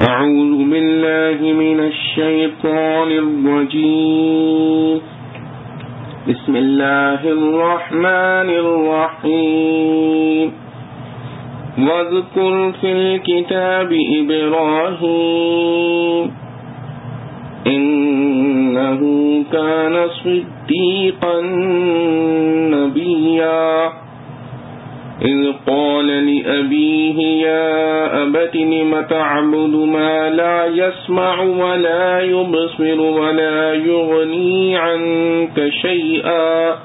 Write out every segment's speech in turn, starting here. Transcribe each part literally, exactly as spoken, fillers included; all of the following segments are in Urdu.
أعوذ بالله من الشيطان الرجيم بسم الله الرحمن الرحيم واذكر في الكتاب إبراهيم إنه كان صديقا نبيا إذ قال لأبيه يا أبت لم تعبد ما لا يسمع ولا يبصر ولا يغني عنك شيئا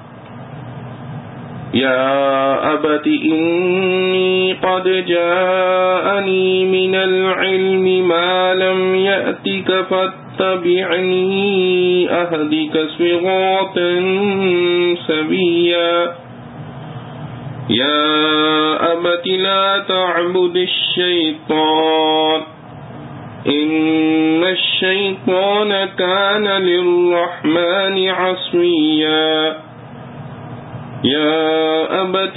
يا أبت إني قد جاءني من العلم ما لم يأتك فاتبعني أهدك صراطا سويا يا أبت لا تعبد الشيطان إن الشيطان كان للرحمن عصيا يا أبت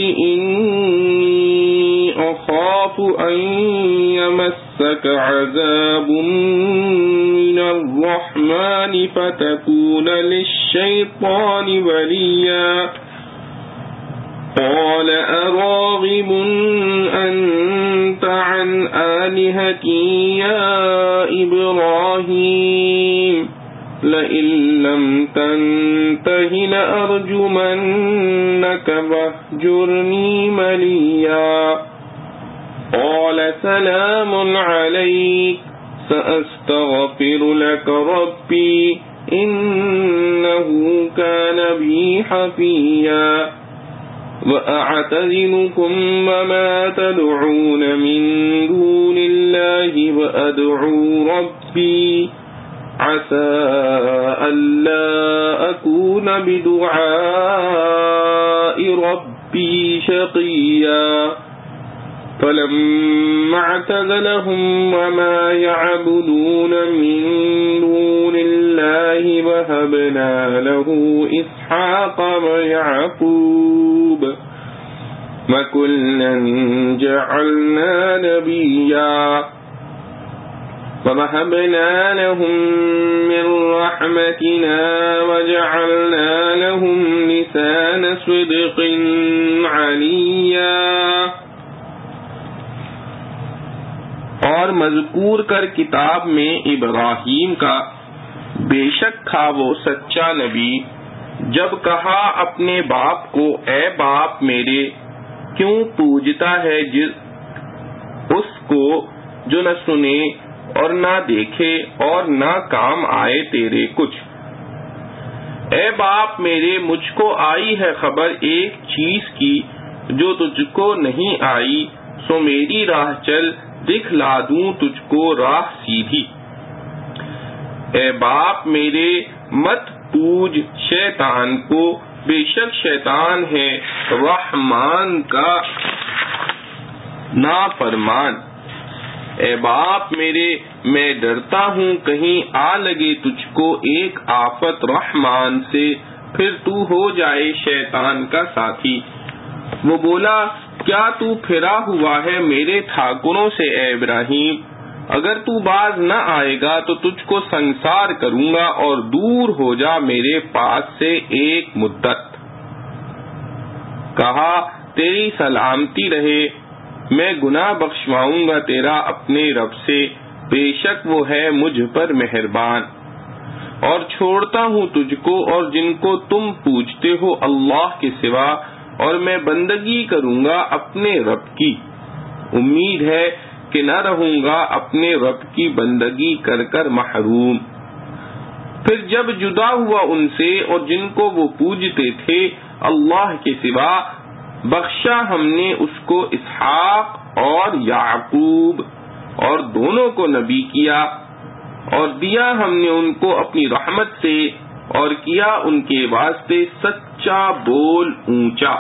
إني أخاف أن يمسك عذاب من الرحمن فتكون للشيطان وليا قال أراغب أنت عن آلهتي يا إبراهيم لئن لم تنته لأرجمنك واهجرني مليا قال سلام عليك سأستغفر لك ربي إنه كان بي حفيا وأعتزلكم وما تدعون من دون الله وأدعو ربي عسى ألا أكون بدعاء ربي شقيا فلما اعتزلهم وما يعبدون من دون الله وهبنا له إسحاق ويعقوب وكلا جعلنا نبيا ووهبنا لهم من رحمتنا وجعلنا لهم لسان صدق عليا. اور مذکور کر کتاب میں ابراہیم کا، بے شک تھا وہ سچا نبی، جب کہا اپنے باپ کو اے باپ میرے، کیوں پوجتا ہے جس اس کو جو نہ سنے اور نہ دیکھے اور نہ کام آئے تیرے کچھ. اے باپ میرے، مجھ کو آئی ہے خبر ایک چیز کی جو تجھ کو نہیں آئی، سو میری راہ چل دکھلا دوں تجھ کو راہ سیدھی. اے باپ میرے مت پوج شیطان کو، بے شک شیطان ہے رحمان کا نافرمان. اے باپ میرے میں ڈرتا ہوں کہیں آ لگے تجھ کو ایک آفت رحمان سے، پھر تو ہو جائے شیطان کا ساتھی. وہ بولا کیا تو پھرا ہوا ہے میرے ٹھاکروں سے اے ابراہیم، اگر تو باز نہ آئے گا تو تجھ کو سنسار کروں گا اور دور ہو جا میرے پاس سے ایک مدت. کہا تیری سلامتی رہے، میں گناہ بخشواؤں گا تیرا اپنے رب سے، بے شک وہ ہے مجھ پر مہربان. اور چھوڑتا ہوں تجھ کو اور جن کو تم پوجتے ہو اللہ کے سوا، اور میں بندگی کروں گا اپنے رب کی. امید ہے کہ نہ رہوں گا اپنے رب کی بندگی کر کر محروم. پھر جب جدا ہوا ان سے اور جن کو وہ پوجتے تھے اللہ کے سوا، بخشا ہم نے اس کو اسحاق اور یعقوب، اور دونوں کو نبی کیا، اور دیا ہم نے ان کو اپنی رحمت سے، اور کیا ان کے واسطے سچا بول اونچا.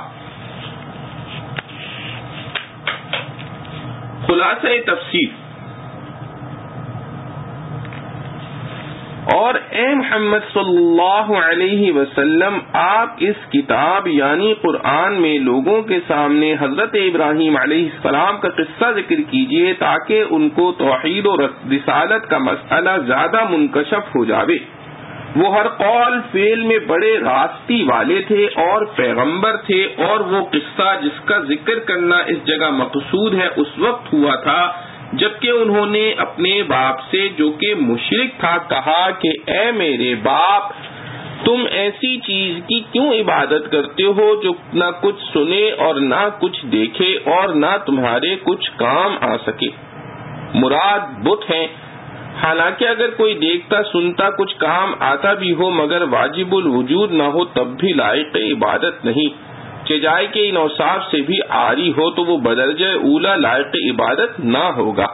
خلاصہ تفسیر. اور اے محمد صلی اللہ علیہ وسلم آپ اس کتاب یعنی قرآن میں لوگوں کے سامنے حضرت ابراہیم علیہ السلام کا قصہ ذکر کیجئے تاکہ ان کو توحید و رسالت کا مسئلہ زیادہ منکشف ہو جاوے۔ وہ ہر قول فعل میں بڑے راستی والے تھے اور پیغمبر تھے، اور وہ قصہ جس کا ذکر کرنا اس جگہ مقصود ہے اس وقت ہوا تھا جبکہ انہوں نے اپنے باپ سے جو کہ مشرک تھا کہا کہ اے میرے باپ، تم ایسی چیز کی کیوں عبادت کرتے ہو جو نہ کچھ سنے اور نہ کچھ دیکھے اور نہ تمہارے کچھ کام آ سکے۔ مراد بت ہیں، حالانکہ اگر کوئی دیکھتا سنتا کچھ کام آتا بھی ہو مگر واجب الوجود نہ ہو تب بھی لائق عبادت نہیں، چجائے کہ ان اوصاف سے بھی عاری ہو تو وہ بدرجہ اولا لائق عبادت نہ ہوگا۔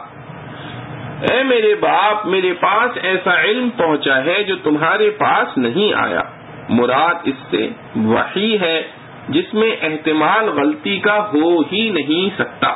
اے میرے باپ، میرے پاس ایسا علم پہنچا ہے جو تمہارے پاس نہیں آیا۔ مراد اس سے وحی ہے جس میں احتمال غلطی کا ہو ہی نہیں سکتا۔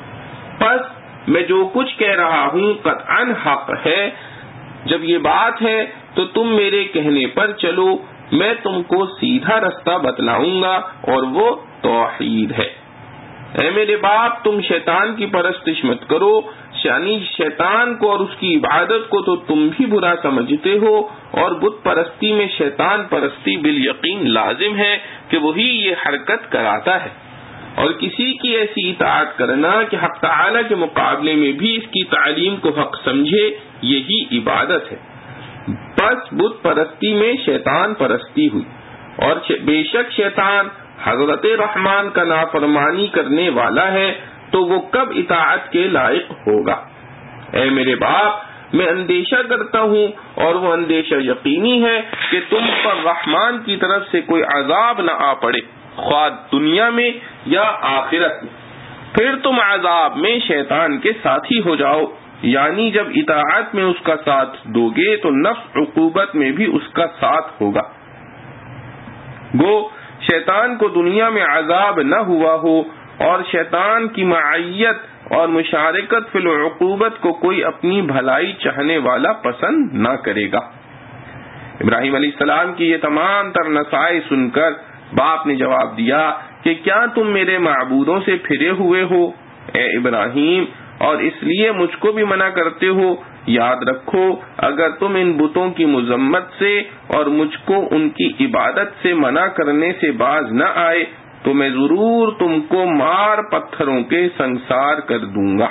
پس میں جو کچھ کہہ رہا ہوں قطعاً حق ہے۔ جب یہ بات ہے تو تم میرے کہنے پر چلو، میں تم کو سیدھا رستہ بتلاؤں گا اور وہ توحید ہے۔ اے میرے باپ، تم شیطان کی پرستش مت کرو، یعنی شیطان کو اور اس کی عبادت کو تو تم بھی برا سمجھتے ہو، اور بت پرستی میں شیطان پرستی بالیقین لازم ہے کہ وہی یہ حرکت کراتا ہے، اور کسی کی ایسی اطاعت کرنا کہ حق تعالی کے مقابلے میں بھی اس کی تعلیم کو حق سمجھے، یہی عبادت ہے۔ بس بت پرستی میں شیطان پرستی ہوئی، اور بے شک شیطان حضرت رحمان کا نافرمانی کرنے والا ہے، تو وہ کب اطاعت کے لائق ہوگا؟ اے میرے باپ، میں اندیشہ کرتا ہوں، اور وہ اندیشہ یقینی ہے کہ تم پر رحمان کی طرف سے کوئی عذاب نہ آ پڑے، خواہ دنیا میں یا آخرت میں، پھر تم عذاب میں شیطان کے ساتھی ہو جاؤ، یعنی جب اطاعت میں اس کا ساتھ دو گے تو نفس عقوبت میں بھی اس کا ساتھ ہوگا۔ گو شیطان کو دنیا میں عذاب نہ ہوا ہو، اور شیطان کی معیت اور مشارکت فی العقوبت کو کوئی اپنی بھلائی چاہنے والا پسند نہ کرے گا۔ ابراہیم علیہ السلام کی یہ تمام تر نصائح سن کر باپ نے جواب دیا کہ کیا تم میرے معبودوں سے پھرے ہوئے ہو اے ابراہیم، اور اس لیے مجھ کو بھی منع کرتے ہو؟ یاد رکھو، اگر تم ان بتوں کی مذمت سے اور مجھ کو ان کی عبادت سے منع کرنے سے باز نہ آئے تو میں ضرور تم کو مار پتھروں کے سنسار کر دوں گا۔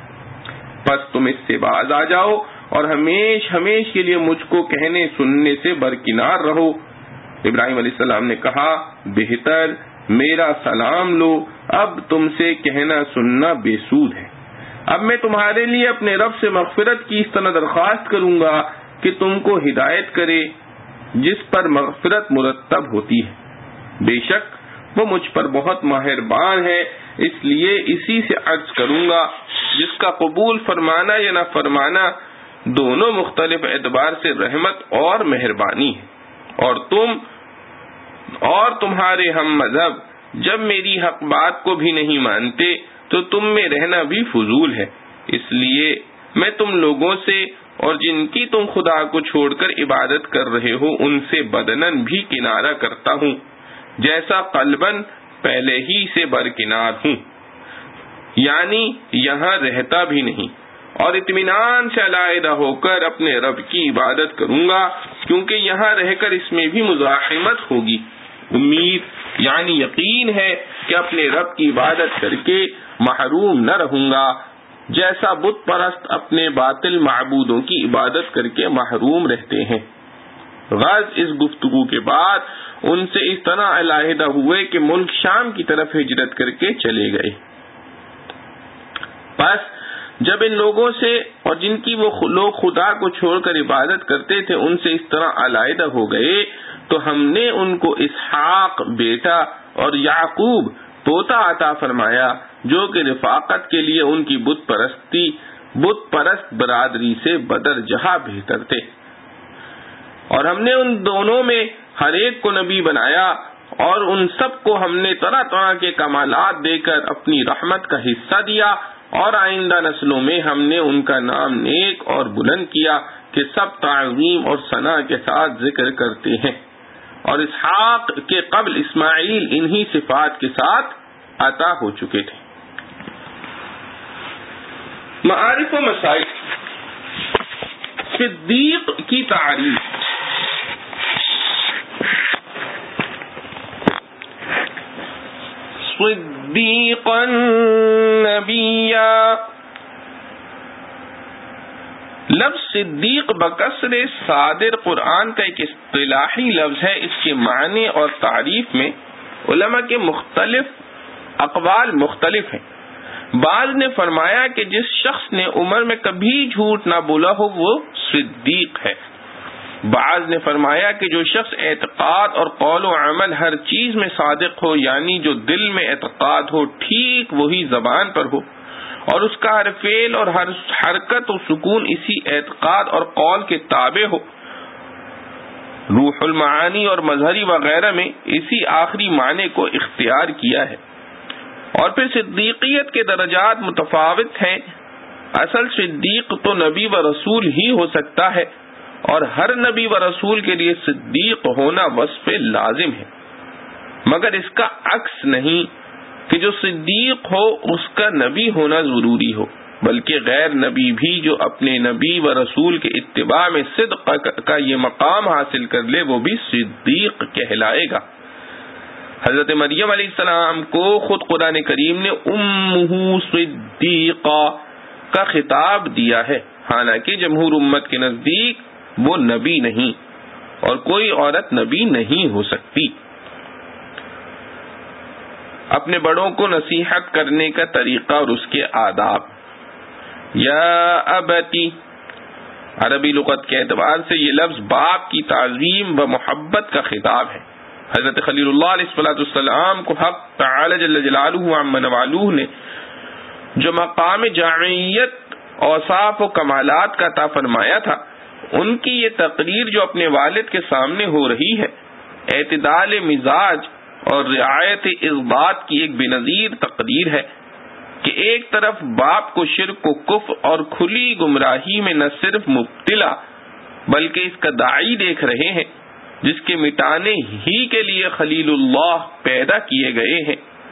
پس تم اس سے باز آ جاؤ اور ہمیش ہمیش کے لیے مجھ کو کہنے سننے سے برکنار رہو۔ ابراہیم علیہ السلام نے کہا، بہتر میرا سلام لو، اب تم سے کہنا سننا بے سود ہے۔ اب میں تمہارے لیے اپنے رب سے مغفرت کی اس طرح درخواست کروں گا کہ تم کو ہدایت کرے جس پر مغفرت مرتب ہوتی ہے۔ بے شک وہ مجھ پر بہت مہربان ہے، اس لیے اسی سے عرض کروں گا جس کا قبول فرمانا یا نہ فرمانا دونوں مختلف اعتبار سے رحمت اور مہربانی ہے۔ اور تم اور تمہارے ہم مذہب جب میری حق بات کو بھی نہیں مانتے تو تم میں رہنا بھی فضول ہے، اس لیے میں تم لوگوں سے اور جن کی تم خدا کو چھوڑ کر عبادت کر رہے ہو ان سے بدنن بھی کنارہ کرتا ہوں، جیسا قلبن پہلے ہی سے برکنار ہوں، یعنی یہاں رہتا بھی نہیں، اور اطمینان سے علیحدہ ہو کر اپنے رب کی عبادت کروں گا، کیونکہ یہاں رہ کر اس میں بھی مزاحمت ہوگی۔ امید یعنی یقین ہے کہ اپنے رب کی عبادت کر کے محروم نہ رہوں گا، جیسا بت پرست اپنے باطل معبودوں کی عبادت کر کے محروم رہتے ہیں۔ غرض اس گفتگو کے بعد ان سے اس طرح علیحدہ ہوئے کہ ملک شام کی طرف ہجرت کر کے چلے گئے۔ پس جب ان لوگوں سے اور جن کی وہ لوگ خدا کو چھوڑ کر عبادت کرتے تھے ان سے اس طرح علیحدہ ہو گئے تو ہم نے ان کو اسحاق بیٹا اور یعقوب پوتا عطا فرمایا، جو کہ رفاقت کے لیے ان کی بت پرستی بت پرست برادری سے بدر جہاں بہتر تھے۔ اور ہم نے ان دونوں میں ہر ایک کو نبی بنایا، اور ان سب کو ہم نے طرح طرح کے کمالات دے کر اپنی رحمت کا حصہ دیا، اور آئندہ نسلوں میں ہم نے ان کا نام نیک اور بلند کیا، کہ سب تعظیم اور ثنا کے ساتھ ذکر کرتے ہیں، اور اسحاق کے قبل اسماعیل انہی صفات کے ساتھ عطا ہو چکے تھے۔ معارف و مسائل۔ صدیق کی تعریف۔ صدیقا نبیا، لفظ صدیق بکسر صادر قرآن کا ایک اصطلاحی لفظ ہے۔ اس کے معنی اور تعریف میں علماء کے مختلف اقوال مختلف ہیں۔ بعض نے فرمایا کہ جس شخص نے عمر میں کبھی جھوٹ نہ بولا ہو وہ صدیق ہے۔ بعض نے فرمایا کہ جو شخص اعتقاد اور قول و عمل ہر چیز میں صادق ہو، یعنی جو دل میں اعتقاد ہو ٹھیک وہی زبان پر ہو، اور اس کا ہر فعل اور ہر حرکت و سکون اسی اعتقاد اور قول کے تابع ہو۔ روح المعانی اور مظہری وغیرہ میں اسی آخری معنی کو اختیار کیا ہے۔ اور پھر صدیقیت کے درجات متفاوت ہیں۔ اصل صدیق تو نبی و رسول ہی ہو سکتا ہے، اور ہر نبی و رسول کے لیے صدیق ہونا وصف لازم ہے، مگر اس کا عکس نہیں کہ جو صدیق ہو اس کا نبی ہونا ضروری ہو، بلکہ غیر نبی بھی جو اپنے نبی و رسول کے اتباع میں صدق کا یہ مقام حاصل کر لے وہ بھی صدیق کہلائے گا۔ حضرت مریم علیہ السلام کو خود قرآن کریم نے امہ صدیقہ کا خطاب دیا ہے، حالانکہ جمہور امت کے نزدیک وہ نبی نہیں، اور کوئی عورت نبی نہیں ہو سکتی۔ اپنے بڑوں کو نصیحت کرنے کا طریقہ اور اس کے آداب۔ یا ابتی، عربی لغت کے اعتبار سے یہ لفظ باپ کی تعظیم و محبت کا خطاب ہے۔ حضرت خلیل اللہ علیہ الصلوۃ والسلام کو حق تعالی جل جلالہ عما نوالوہ نے جو مقام جامعیت، اوصاف و کمالات کا عطا فرمایا تھا، ان کی یہ تقریر جو اپنے والد کے سامنے ہو رہی ہے، اعتدال مزاج اور رعایت اثبات کی ایک بے نظیر تقریر ہے کہ ایک طرف باپ کو شرک و کفر اور کھلی گمراہی میں نہ صرف مبتلا بلکہ اس کا داعی دیکھ رہے ہیں، جس کے مٹانے ہی کے لیے خلیل اللہ پیدا کیے گئے ہیں۔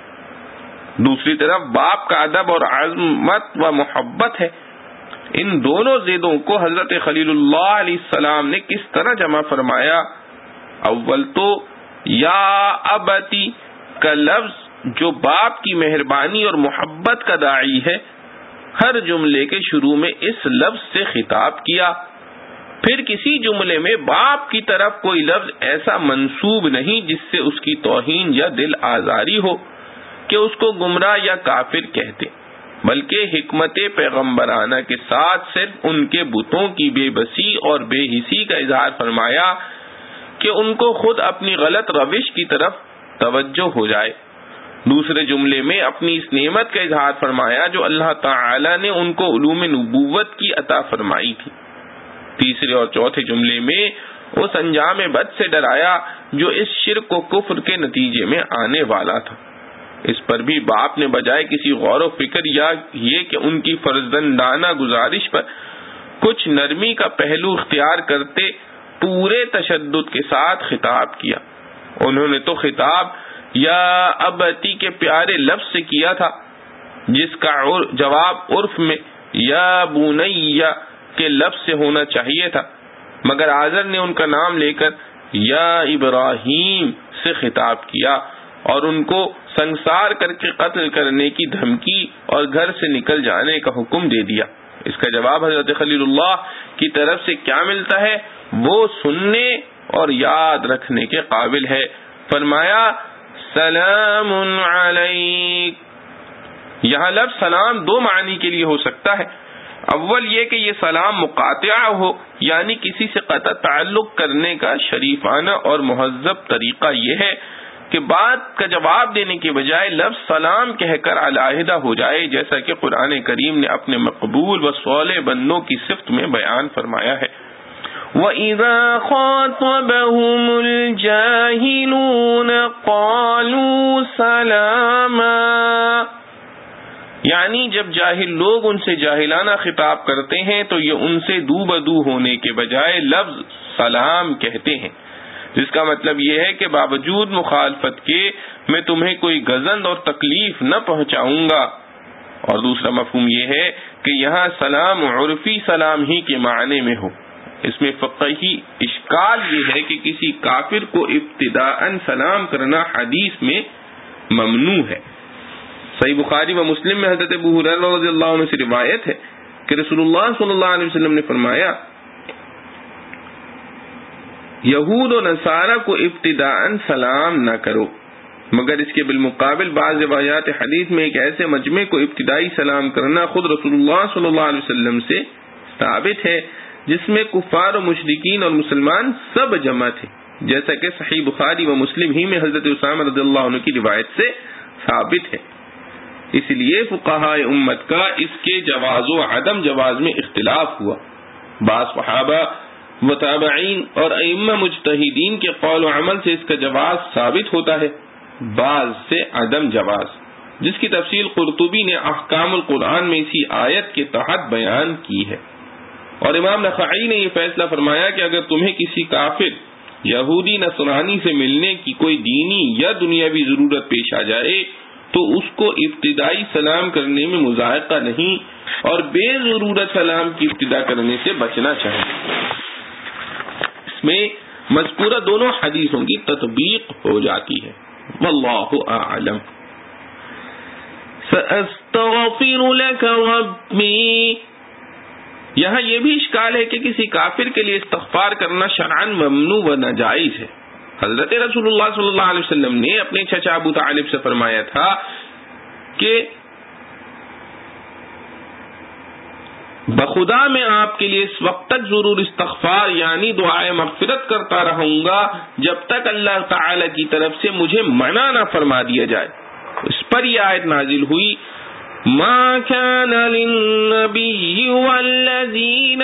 دوسری طرف باپ کا ادب اور عظمت و محبت ہے۔ ان دونوں ضدوں کو حضرت خلیل اللہ علیہ السلام نے کس طرح جمع فرمایا؟ اول تو یا ابتی کا لفظ جو باپ کی مہربانی اور محبت کا داعی ہے، ہر جملے کے شروع میں اس لفظ سے خطاب کیا۔ پھر کسی جملے میں باپ کی طرف کوئی لفظ ایسا منسوب نہیں جس سے اس کی توہین یا دل آزاری ہو کہ اس کو گمراہ یا کافر کہتے، بلکہ حکمت پیغمبرانہ کے ساتھ صرف ان کے بتوں کی بے بسی اور بے حسی کا اظہار فرمایا کہ ان کو خود اپنی غلط روش کی طرف توجہ ہو جائے۔ دوسرے جملے میں اپنی اس نعمت کا اظہار فرمایا جو اللہ تعالی نے ان کو علوم نبوت کی عطا فرمائی تھی۔ تیسرے اور چوتھے جملے میں اس انجام بد سے ڈرایا جو اس شرک و کفر کے نتیجے میں آنے والا تھا۔ اس پر بھی باپ نے بجائے کسی غور و فکر یا یہ کہ ان کی فرزندانہ گزارش پر کچھ نرمی کا پہلو اختیار کرتے پورے تشدد کے ساتھ خطاب کیا۔ انہوں نے تو خطاب یا ابتی کے پیارے لفظ سے کیا تھا، جس کا جواب عرف میں یا بنیا کے لفظ سے ہونا چاہیے تھا، مگر آزر نے ان کا نام لے کر یا ابراہیم سے خطاب کیا اور ان کو سنسار کر کے قتل کرنے کی دھمکی اور گھر سے نکل جانے کا حکم دے دیا۔ اس کا جواب حضرت خلیل اللہ کی طرف سے کیا ملتا ہے وہ سننے اور یاد رکھنے کے قابل ہے۔ فرمایا سلام علیک۔ یہاں لفظ سلام دو معنی کے لیے ہو سکتا ہے۔ اول یہ کہ یہ سلام مقاطعہ ہو، یعنی کسی سے قطع تعلق کرنے کا شریفانہ اور مہذب طریقہ یہ ہے کہ بات کا جواب دینے کے بجائے لفظ سلام کہہ کر علیحدہ ہو جائے، جیسا کہ قرآن کریم نے اپنے مقبول و صالح بندوں کی صفت میں بیان فرمایا ہے۔ وَإِذَا خَاطَبَهُمُ الْجَاهِلُونَ قَالُوا سَلَامًا۔ یعنی جب جاہل لوگ ان سے جاہلانہ خطاب کرتے ہیں تو یہ ان سے دو بدو ہونے کے بجائے لفظ سلام کہتے ہیں، جس کا مطلب یہ ہے کہ باوجود مخالفت کے میں تمہیں کوئی گزند اور تکلیف نہ پہنچاؤں گا۔ اور دوسرا مفہوم یہ ہے کہ یہاں سلام عرفی سلام ہی کے معنی میں ہو۔ اس میں فقہی اشکال یہ ہے کہ کسی کافر کو ابتداءً سلام کرنا حدیث میں ممنوع ہے۔ صحیح بخاری و مسلم میں حضرت ابو ہریرہ رضی اللہ عنہ سے روایت ہے کہ رسول اللہ صلی اللہ علیہ وسلم نے فرمایا، یہود و نصارہ کو ابتداءً سلام نہ کرو، مگر اس کے بالمقابل بعض روایات حدیث میں ایک ایسے مجمع کو ابتدائی سلام کرنا خود رسول اللہ صلی اللہ علیہ وسلم سے ثابت ہے جس میں کفار و مشرکین اور مسلمان سب جمع تھے، جیسا کہ صحیح بخاری و مسلم ہی میں حضرت اسامہ رضی اللہ عنہ کی روایت سے ثابت ہے۔ اس لیے فقہائے امت کا اس کے جواز و عدم جواز میں اختلاف ہوا۔ بعض صحابہ و تابعین اور ائمہ مجتہدین کے قول و عمل سے اس کا جواز ثابت ہوتا ہے، بعض سے عدم جواز، جس کی تفصیل قرطبی نے احکام القرآن میں اسی آیت کے تحت بیان کی ہے۔ اور امام نخعی نے یہ فیصلہ فرمایا کہ اگر تمہیں کسی کافر یہودی نصرانی سے ملنے کی کوئی دینی یا دنیاوی ضرورت پیش آ جائے تو اس کو ابتدائی سلام کرنے میں مذائقہ نہیں اور بے ضرورت سلام کی ابتدا کرنے سے بچنا چاہیے۔ اس میں مذکورہ دونوں حدیثوں کی تطبیق ہو جاتی ہے۔ واللہ اعلم۔ سأستغفر لك ربی، یہاں یہ بھی اشکال ہے کہ کسی کافر کے لیے استغفار کرنا شرعاً ممنوع و ناجائز ہے۔ حضرت رسول اللہ صلی اللہ علیہ وسلم نے اپنے چچا ابو طالب سے فرمایا تھا کہ بخدا میں آپ کے لیے اس وقت تک ضرور استغفار یعنی دعائے مغفرت کرتا رہوں گا جب تک اللہ تعالی کی طرف سے مجھے منع نہ فرما دیا جائے۔ اس پر یہ آیت نازل ہوئی، ما كان للنبي والذين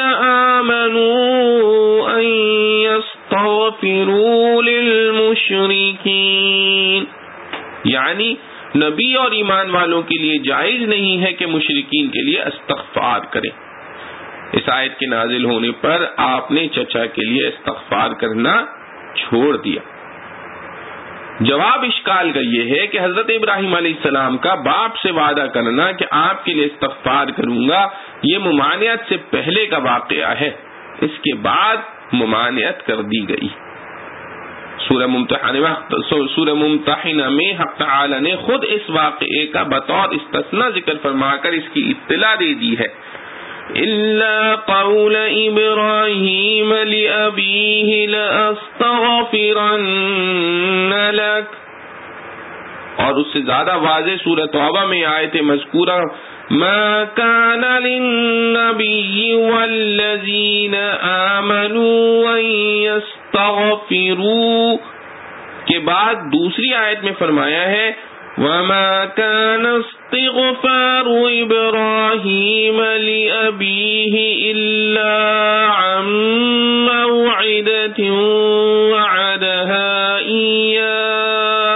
آمنوا أن يستغفروا للمشركين، یعنی نبی اور ایمان والوں کے لیے جائز نہیں ہے کہ مشرکین کے لیے استغفار کریں۔ اس آیت کے نازل ہونے پر آپ نے چچا کے لیے استغفار کرنا چھوڑ دیا۔ جواب اشکال کا یہ ہے کہ حضرت ابراہیم علیہ السلام کا باپ سے وعدہ کرنا کہ آپ کے لیے استغفار کروں گا یہ ممانعت سے پہلے کا واقعہ ہے، اس کے بعد ممانعت کر دی گئی۔ سورہ ممتحنہ سورہ ممتحنہ میں حق تعالی نے خود اس واقعے کا بطور استثناء ذکر فرما کر اس کی اطلاع دے دی ہے، إِلَّا قَوْلَ إِبْرَاهِيمَ لِأَبِيهِ لَأَسْتَغْفِرَنَّ لَكَ، اور اس سے زیادہ واضح سورہ توبہ میں آیت مذکورہ مَا كَانَ لِلنَّبِيِّ وَالَّذِينَ آمَنُوا أَن يَسْتَغْفِرُوا کے بعد دوسری آیت میں فرمایا ہے وَمَا كَانَ اسْتِغْفَارُ إِبْرَاهِيمَ لِأَبِيهِ إِلَّا عَن مَّوْعِدَةٍ وَعَدَهَا إِيَّاهُ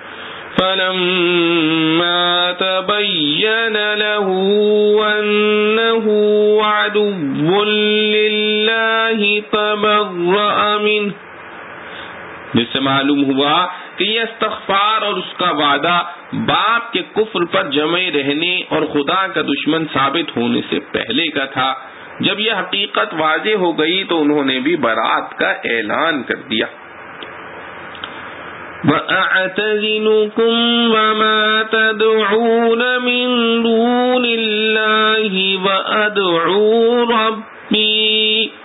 فَلَمَّا تَبَيَّنَ لَهُ أَنَّهُ عَدُوٌّ لِّلَّهِ تَبَرَّأَ مِنْهُ، جس سے معلوم ہوا کہ یہ استغفار اور اس کا وعدہ باپ کے کفر پر جمع رہنے اور خدا کا دشمن ثابت ہونے سے پہلے کا تھا۔ جب یہ حقیقت واضح ہو گئی تو انہوں نے بھی برات کا اعلان کر دیا۔ وَأَعْتَزِلُكُمْ وَمَا تَدْعُونَ مِن دُونِ اللَّهِ وَأَدْعُو رَبِّي،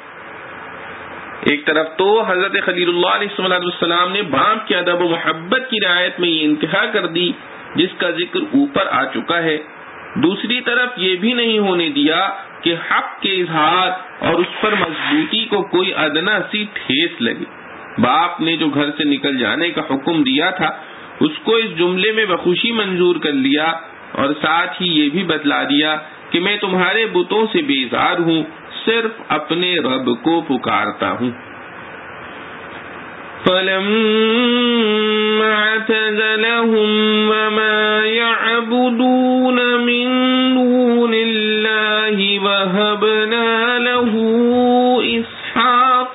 ایک طرف تو حضرت خلیل اللہ علیہ السلام نے باپ کے ادب و محبت کی رعایت میں یہ انتہا کر دی جس کا ذکر اوپر آ چکا ہے، دوسری طرف یہ بھی نہیں ہونے دیا کہ حق کے اظہار اور اس پر مضبوطی کو کوئی ادنا سی ٹھیس لگے۔ باپ نے جو گھر سے نکل جانے کا حکم دیا تھا اس کو اس جملے میں بخوشی منظور کر لیا اور ساتھ ہی یہ بھی بتلا دیا کہ میں تمہارے بتوں سے بیزار ہوں، صرف اپنے رب کو پکارتا ہوں۔ فلما اعتزلهم وما يعبدون من دون الله وهبنا له اسحاق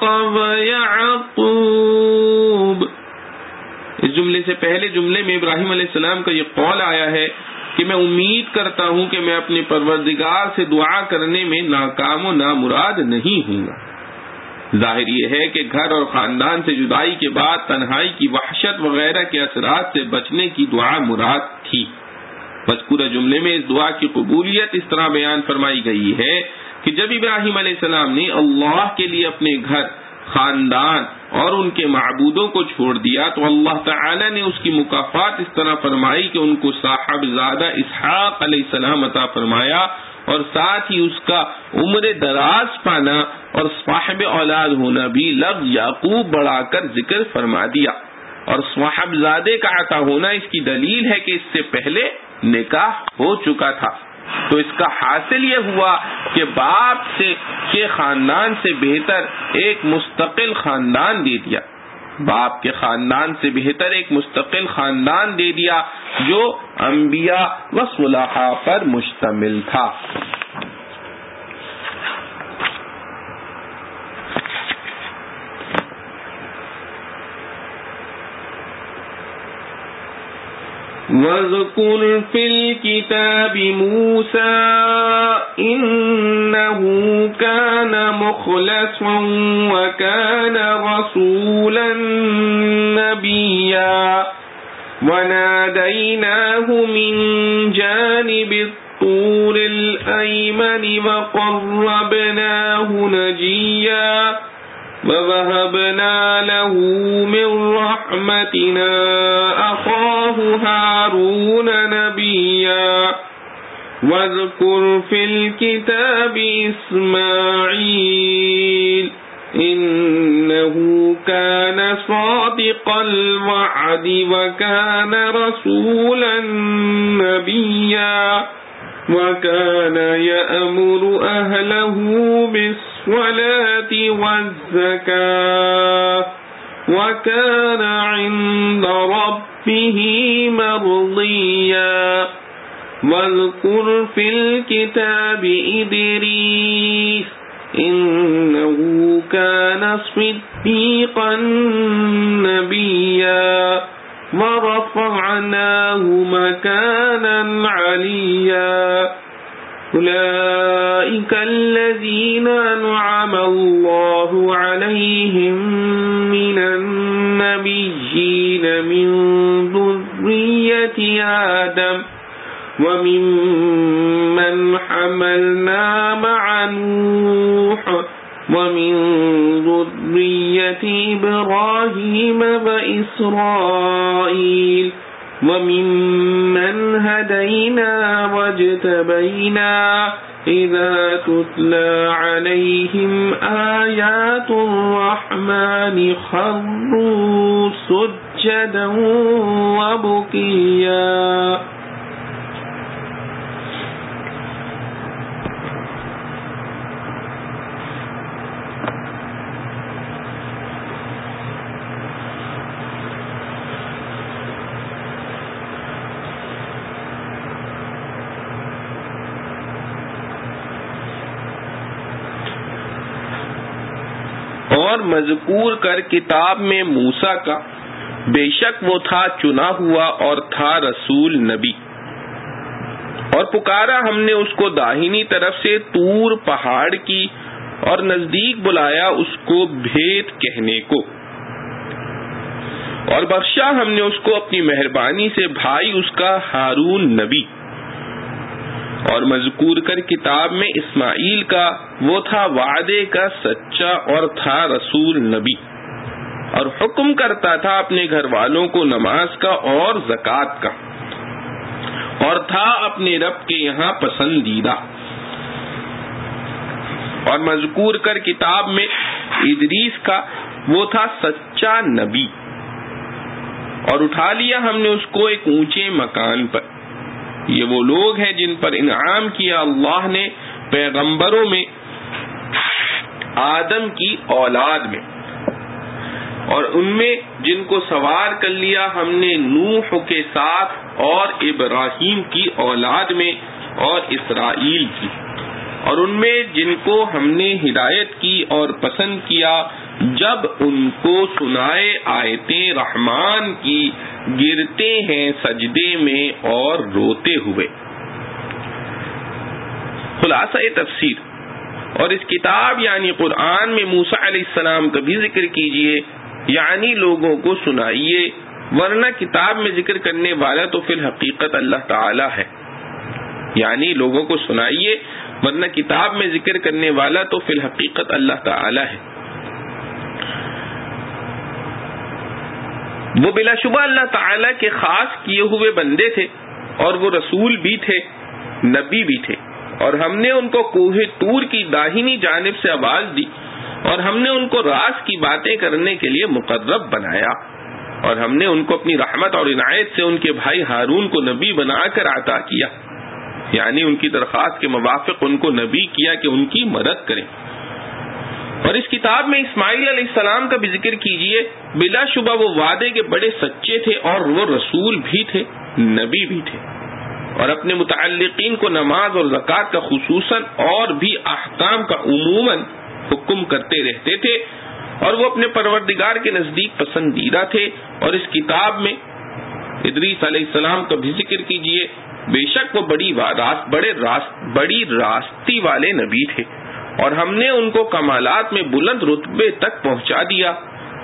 ويعقوب. اس جملے سے پہلے جملے میں ابراہیم علیہ السلام کا یہ قول آیا ہے کہ میں امید کرتا ہوں کہ میں اپنے پروردگار سے دعا کرنے میں ناکام و نامراد نہیں ہوں گا. ظاہر یہ ہے کہ گھر اور خاندان سے جدائی کے بعد تنہائی کی وحشت وغیرہ کے اثرات سے بچنے کی دعا مراد تھی. مذکورہ جملے میں اس دعا کی قبولیت اس طرح بیان فرمائی گئی ہے کہ جب ابراہیم علیہ السلام نے اللہ کے لیے اپنے گھر، خاندان اور ان کے معبودوں کو چھوڑ دیا تو اللہ تعالی نے اس کی مکافات اس طرح فرمائی کہ ان کو صاحبزادہ اسحاق علیہ السلام عطا فرمایا، اور ساتھ ہی اس کا عمر دراز پانا اور صاحب اولاد ہونا بھی لفظ یعقوب بڑھا کر ذکر فرما دیا. اور صاحبزادے کا عطا ہونا اس کی دلیل ہے کہ اس سے پہلے نکاح ہو چکا تھا. تو اس کا حاصل یہ ہوا کہ باپ سے کے خاندان سے بہتر ایک مستقل خاندان دے دیا، باپ کے خاندان سے بہتر ایک مستقل خاندان دے دیا جو انبیاء و صلحاء پر مشتمل تھا. وَاذْكُرْ فِي الْكِتَابِ مُوسَىٰ إِنَّهُ كَانَ مُخْلَصًا وَكَانَ رَسُولًا نَبِيًّا وَنَادَيْنَاهُ مِن جَانِبِ الطُّورِ الْأَيْمَنِ وَقَرَّبْنَاهُ نَجِيًّا وَوَهَبْنَا لَهُ مِن رَّحْمَتِنَا أَخَاهُ هَارُونَ نَبِيًّا. وَاذْكُرْ فِي الْكِتَابِ إِسْمَاعِيلَ إِنَّهُ كَانَ صَادِقَ الْوَعْدِ وَكَانَ رَسُولًا نَبِيًّا وَكَانَ يَأْمُرُ أَهْلَهُ بِالصَّلَاةِ وَالزَّكَاةِ وَكَانَ عِندَ رَبِّهِ مَرْضِيًّا. وَاذْكُرْ فِي الْكِتَابِ إِدْرِيسَ إِنَّهُ كَانَ صِدِّيقًا نَبِيًّا وَرَفَعْنَاهُ مَكَانًا عَلِيًّا. أُولَئِكَ الَّذِينَ أَنْعَمَ اللَّهُ عَلَيْهِمْ مِنَ النَّبِيِّينَ مِنْ ذُرِّيَّةِ آدَمَ وَمِمَّنْ حَمَلْنَا مَعَ نُوحٍ وَمِنْ ذُرِّيَّةِ إِبْرَاهِيمَ وَإِسْرَائِيلَ وَمِمَّنْ هَدَيْنَا وَاجْتَبَيْنَا إِذَا تُتْلَى عَلَيْهِمْ آيَاتُ الرَّحْمَنِ خَرُّوا سُجَّدًا وَبُكِيًّا. اور مذکور کر کتاب میں موسیٰ کا، بے شک وہ تھا چنا ہوا اور تھا رسول نبی، اور پکارا ہم نے اس کو داہنی طرف سے طور پہاڑ کی، اور نزدیک بلایا اس کو بھید کہنے کو، اور بخشا ہم نے اس کو اپنی مہربانی سے بھائی اس کا ہارون نبی. اور مذکور کر کتاب میں اسماعیل کا، وہ تھا وعدے کا سچا اور تھا رسول نبی، اور حکم کرتا تھا اپنے گھر والوں کو نماز کا اور زکوٰۃ کا، اور تھا اپنے رب کے یہاں پسندیدہ. اور مذکور کر کتاب میں ادریس کا، وہ تھا سچا نبی، اور اٹھا لیا ہم نے اس کو ایک اونچے مکان پر. یہ وہ لوگ ہیں جن پر انعام کیا اللہ نے پیغمبروں میں، آدم کی اولاد میں، اور ان میں جن کو سوار کر لیا ہم نے نوح کے ساتھ اور ابراہیم کی اولاد میں اور اسرائیل کی، اور ان میں جن کو ہم نے ہدایت کی اور پسند کیا جب ان کو سنائے آیتیں رحمان کی گرتے ہیں سجدے میں اور روتے ہوئے۔ خلاصہ تفسیر، اور اس کتاب یعنی قرآن میں موسیٰ علیہ السلام کا بھی ذکر کیجئے، یعنی لوگوں کو سنائیے، ورنہ کتاب میں ذکر کرنے والا تو فی الحقیقت اللہ تعالی ہے، یعنی لوگوں کو سنائیے ورنہ کتاب میں ذکر کرنے والا تو فی الحقیقت اللہ تعالی ہے۔ وہ بلا شبہ اللہ تعالی کے خاص کیے ہوئے بندے تھے، اور وہ رسول بھی تھے، نبی بھی تھے، اور ہم نے ان کو کوہ طور کی داہنی جانب سے آواز دی، اور ہم نے ان کو راز کی باتیں کرنے کے لیے مقرب بنایا، اور ہم نے ان کو اپنی رحمت اور عنایت سے ان کے بھائی ہارون کو نبی بنا کر عطا کیا، یعنی ان کی درخواست کے موافق ان کو نبی کیا کہ ان کی مدد کریں۔ اور اس کتاب میں اسماعیل علیہ السلام کا بھی ذکر کیجئے، بلا شبہ وہ وعدے کے بڑے سچے تھے، اور وہ رسول بھی تھے، نبی بھی تھے، اور اپنے متعلقین کو نماز اور زکوٰۃ کا خصوصاً اور بھی احکام کا عموماً حکم کرتے رہتے تھے، اور وہ اپنے پروردگار کے نزدیک پسندیدہ تھے۔ اور اس کتاب میں ادریس علیہ السلام کا بھی ذکر کیجئے، بے شک وہ بڑی راست بڑے راست بڑی راستی والے نبی تھے، اور ہم نے ان کو کمالات میں بلند رتبے تک پہنچا دیا۔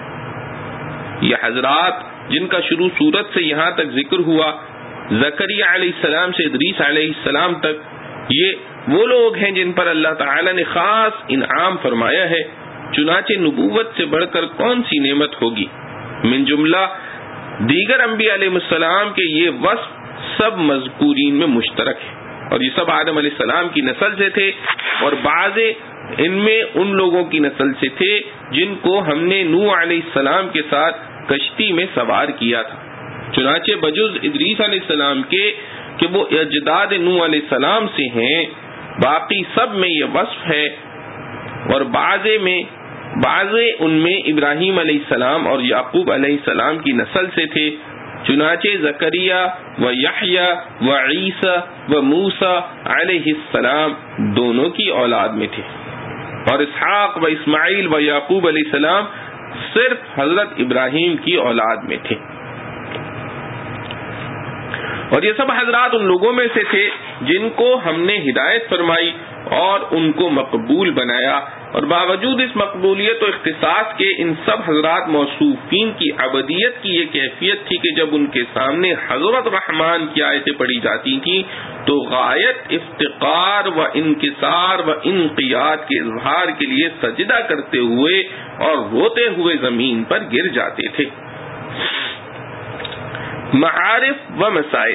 یہ حضرات جن کا شروع سورت سے یہاں تک ذکر ہوا، زکریا علیہ السلام سے ادریس علیہ السلام تک، یہ وہ لوگ ہیں جن پر اللہ تعالی نے خاص انعام فرمایا ہے، چنانچہ نبوت سے بڑھ کر کون سی نعمت ہوگی۔ من جملہ دیگر انبیاء علیہ السلام کے یہ وصف سب مذکورین میں مشترک ہے، اور یہ سب آدم علیہ السلام کی نسل سے تھے، اور بعض ان میں ان لوگوں کی نسل سے تھے جن کو ہم نے نوح علیہ السلام کے ساتھ کشتی میں سوار کیا تھا۔ چنانچہ بجز ادریس علیہ السلام کے کہ وہ اجداد نوح علیہ السلام سے ہیں، باقی سب میں یہ وصف ہے، اور بعض میں بعض ان میں ابراہیم علیہ السلام اور یعقوب علیہ السلام کی نسل سے تھے، چنانچہ زکریا و یحییٰ و عیسیٰ و موسیٰ علیہ السلام دونوں کی اولاد میں تھے، اور اسحاق و اسماعیل و یعقوب علیہ السلام صرف حضرت ابراہیم کی اولاد میں تھے۔ اور یہ سب حضرات ان لوگوں میں سے تھے جن کو ہم نے ہدایت فرمائی اور ان کو مقبول بنایا، اور باوجود اس مقبولیت و اختصاص کے ان سب حضرات موصوفین کی عبدیت کی یہ کیفیت تھی کہ جب ان کے سامنے حضرت رحمان کی آیتیں پڑھی جاتی تھیں تو غایت افتقار و انکسار و انقیاد کے اظہار کے لیے سجدہ کرتے ہوئے اور روتے ہوئے زمین پر گر جاتے تھے۔ معارف و مسائل۔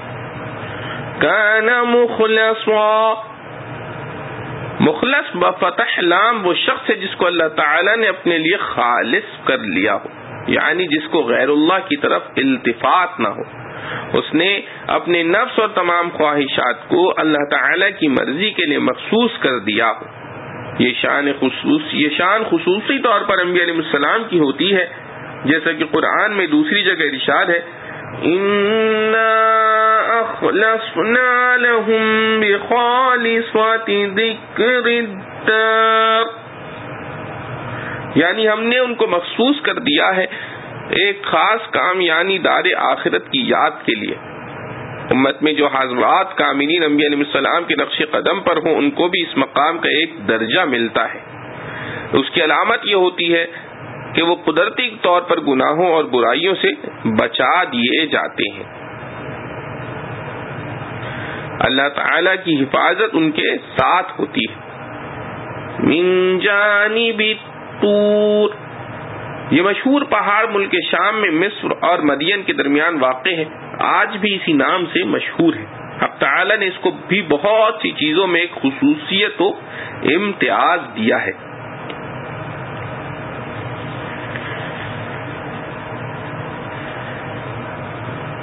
کان مخلصا، مخلص بفتح لام وہ شخص ہے جس کو اللہ تعالی نے اپنے لیے خالص کر لیا ہو، یعنی جس کو غیر اللہ کی طرف التفات نہ ہو، اس نے اپنے نفس اور تمام خواہشات کو اللہ تعالی کی مرضی کے لیے مخصوص کر دیا ہو۔ یہ شان خصوص یہ شان خصوصی طور پر انبیاء علیہ السلام کی ہوتی ہے، جیسا کہ قرآن میں دوسری جگہ ارشاد ہے، اِنَّا أَخْلَصْنَا لَهُم بِخَالِصَةِ ذِكْرِ الدَّارِ، یعنی ہم نے ان کو مخصوص کر دیا ہے ایک خاص کام، یعنی دار آخرت کی یاد کے لیے۔ امت میں جو حضرات کاملین انبیاء علیہ السلام کے نقش قدم پر ہوں ان کو بھی اس مقام کا ایک درجہ ملتا ہے۔ اس کی علامت یہ ہوتی ہے کہ وہ قدرتی طور پر گناہوں اور برائیوں سے بچا دیے جاتے ہیں، اللہ تعالی کی حفاظت ان کے ساتھ ہوتی ہے۔ من جانب الطور، یہ مشہور پہاڑ ملک شام میں مصر اور مدین کے درمیان واقع ہے، آج بھی اسی نام سے مشہور ہے۔ حق تعالی نے اس کو بھی بہت سی چیزوں میں ایک خصوصیت و امتیاز دیا ہے۔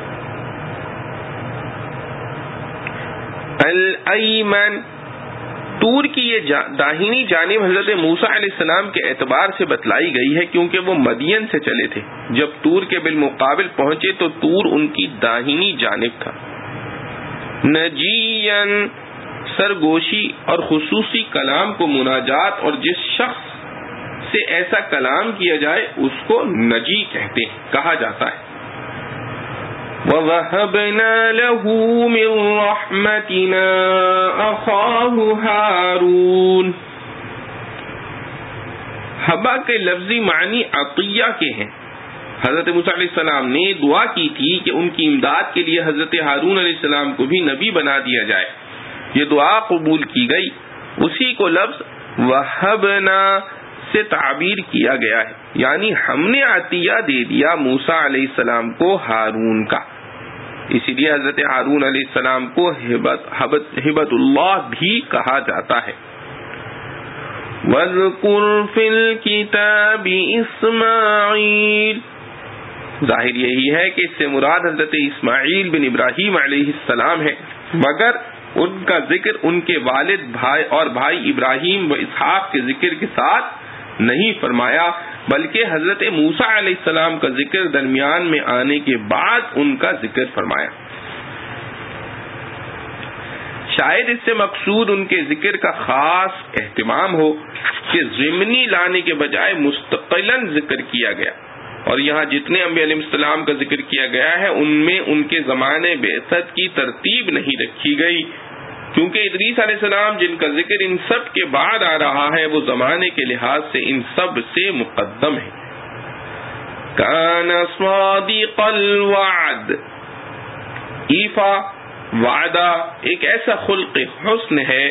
الایمن، طور کی یہ داہنی جانب حضرت موسیٰ علیہ السلام کے اعتبار سے بتلائی گئی ہے کیونکہ وہ مدین سے چلے تھے. جب طور کے بالمقابل پہنچے تو طور ان کی داہنی جانب تھا. نجین سرگوشی اور خصوصی کلام کو مناجات اور جس شخص سے ایسا کلام کیا جائے اس کو نجی کہتے ہیں کہا جاتا ہے. وَوَهَبْنَا لَهُ مِن رَحْمَتِنَا أَخَاهُ هَارُونَ. حبا کے لفظی معنی عطیہ کے ہیں. حضرت موسیٰ علیہ السلام نے دعا کی تھی کہ ان کی امداد کے لیے حضرت ہارون علیہ السلام کو بھی نبی بنا دیا جائے. یہ دعا قبول کی گئی. اسی کو لفظ وَهَبْنَا سے تعبیر کیا گیا ہے, یعنی ہم نے عطیہ دے دیا موسیٰ علیہ السلام کو ہارون کا. اسی لیے حضرت ہارون علیہ السلام کو ہبت اللہ بھی کہا جاتا ہے. وَاذْكُرْ فِي الْكِتَابِ اسماعیل. ظاہر یہی ہے کہ اس سے مراد حضرت اسماعیل بن ابراہیم علیہ السلام ہے, مگر ان کا ذکر ان کے والد بھائی اور بھائی ابراہیم و اسحاق کے ذکر کے ساتھ نہیں فرمایا, بلکہ حضرت موسیٰ علیہ السلام کا ذکر درمیان میں آنے کے بعد ان کا ذکر فرمایا. شاید اس سے مقصود ان کے ذکر کا خاص اہتمام ہو کہ ضمنی لانے کے بجائے مستقلاً ذکر کیا گیا, اور یہاں جتنے انبیاء علیہ السلام کا ذکر کیا گیا ہے ان میں ان کے زمانے بعثت کی ترتیب نہیں رکھی گئی, کیونکہ ادریس علیہ السلام جن کا ذکر ان سب کے بعد آ رہا ہے وہ زمانے کے لحاظ سے ان سب سے مقدم ہے. کان صادق الوعد. ایفا وعدہ ایک ایسا خلق حسن ہے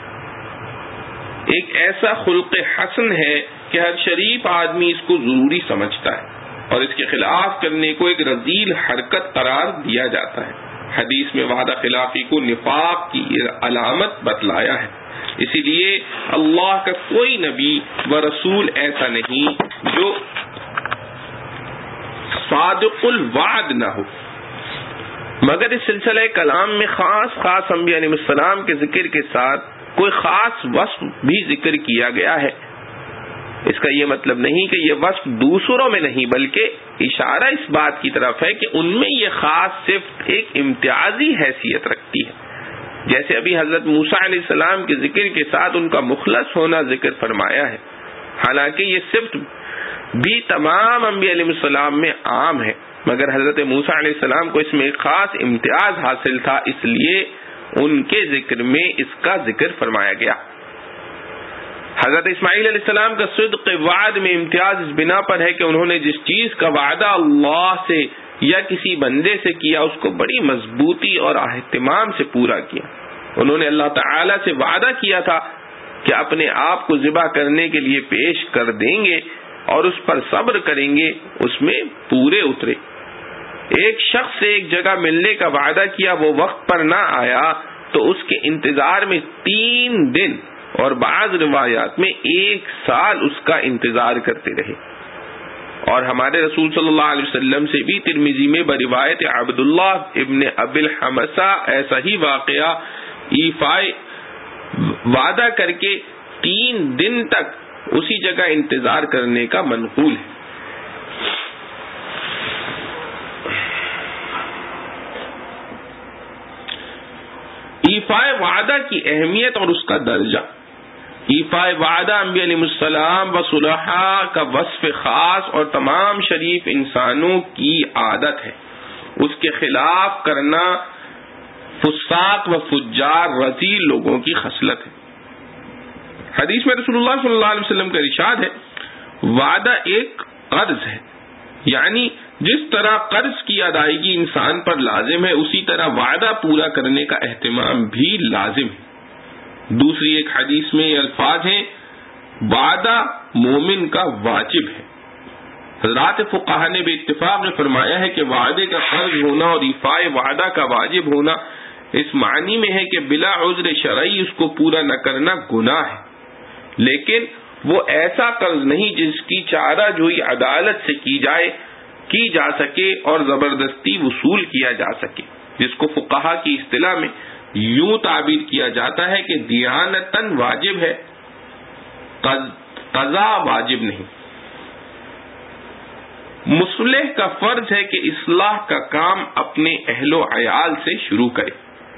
ایک ایسا خلق حسن ہے کہ ہر شریف آدمی اس کو ضروری سمجھتا ہے, اور اس کے خلاف کرنے کو ایک رذیل حرکت قرار دیا جاتا ہے. حدیث میں وعدہ خلافی کو نفاق کی علامت بتلایا ہے. اسی لیے اللہ کا کوئی نبی و رسول ایسا نہیں جو صادق الوعد نہ ہو, مگر اس سلسلہ کلام میں خاص خاص انبیاء علیہ السلام کے ذکر کے ساتھ کوئی خاص وصف بھی ذکر کیا گیا ہے. اس کا یہ مطلب نہیں کہ یہ وصف دوسروں میں نہیں, بلکہ اشارہ اس بات کی طرف ہے کہ ان میں یہ خاص صفت ایک امتیازی حیثیت رکھتی ہے. جیسے ابھی حضرت موسیٰ علیہ السلام کے ذکر کے ساتھ ان کا مخلص ہونا ذکر فرمایا ہے, حالانکہ یہ صفت بھی تمام انبیاء علیہ السلام میں عام ہے, مگر حضرت موسیٰ علیہ السلام کو اس میں ایک خاص امتیاز حاصل تھا, اس لیے ان کے ذکر میں اس کا ذکر فرمایا گیا. حضرت اسماعیل علیہ السلام کا صدق وعد میں امتیاز اس بنا پر ہے کہ انہوں نے جس چیز کا وعدہ اللہ سے یا کسی بندے سے کیا اس کو بڑی مضبوطی اور اہتمام سے پورا کیا. انہوں نے اللہ تعالی سے وعدہ کیا تھا کہ اپنے آپ کو ذبح کرنے کے لیے پیش کر دیں گے اور اس پر صبر کریں گے, اس میں پورے اترے. ایک شخص سے ایک جگہ ملنے کا وعدہ کیا, وہ وقت پر نہ آیا تو اس کے انتظار میں تین دن اور بعض روایات میں ایک سال اس کا انتظار کرتے رہے. اور ہمارے رسول صلی اللہ علیہ وسلم سے بھی ترمذی میں بروایت عبداللہ ابن ابی الحمصہ ایسا ہی واقعہ ایفائے وعدہ کر کے تین دن تک اسی جگہ انتظار کرنے کا منقول ہے. ایفائے وعدہ کی اہمیت اور اس کا درجہ. ایفائے وعدہ انبیاء علیہ السلام و صلحاء کا وصف خاص اور تمام شریف انسانوں کی عادت ہے. اس کے خلاف کرنا فساق و فجار رذیل لوگوں کی خصلت ہے. حدیث میں رسول اللہ صلی اللہ علیہ وسلم کا ارشاد ہے, وعدہ ایک قرض ہے, یعنی جس طرح قرض کی ادائیگی انسان پر لازم ہے اسی طرح وعدہ پورا کرنے کا اہتمام بھی لازم ہے. دوسری ایک حدیث میں یہ الفاظ ہیں, وعدہ مومن کا واجب ہے. حضرات فقہا نے بے اتفاق میں فرمایا ہے کہ وعدے کا قرض ہونا اور ایفائے وعدہ کا واجب ہونا اس معنی میں ہے کہ بلا عذر شرعی اس کو پورا نہ کرنا گناہ ہے, لیکن وہ ایسا قرض نہیں جس کی چارہ جوئی عدالت سے کی جائے کی جا سکے اور زبردستی وصول کیا جا سکے, جس کو فقہا کی اصطلاح میں یوں تعبیر کیا جاتا ہے کہ دیانتاً واجب ہے، قضا واجب نہیں۔ مصلح کا فرض ہے کہ اصلاح کا کام اپنے اہل و عیال سے شروع کرے۔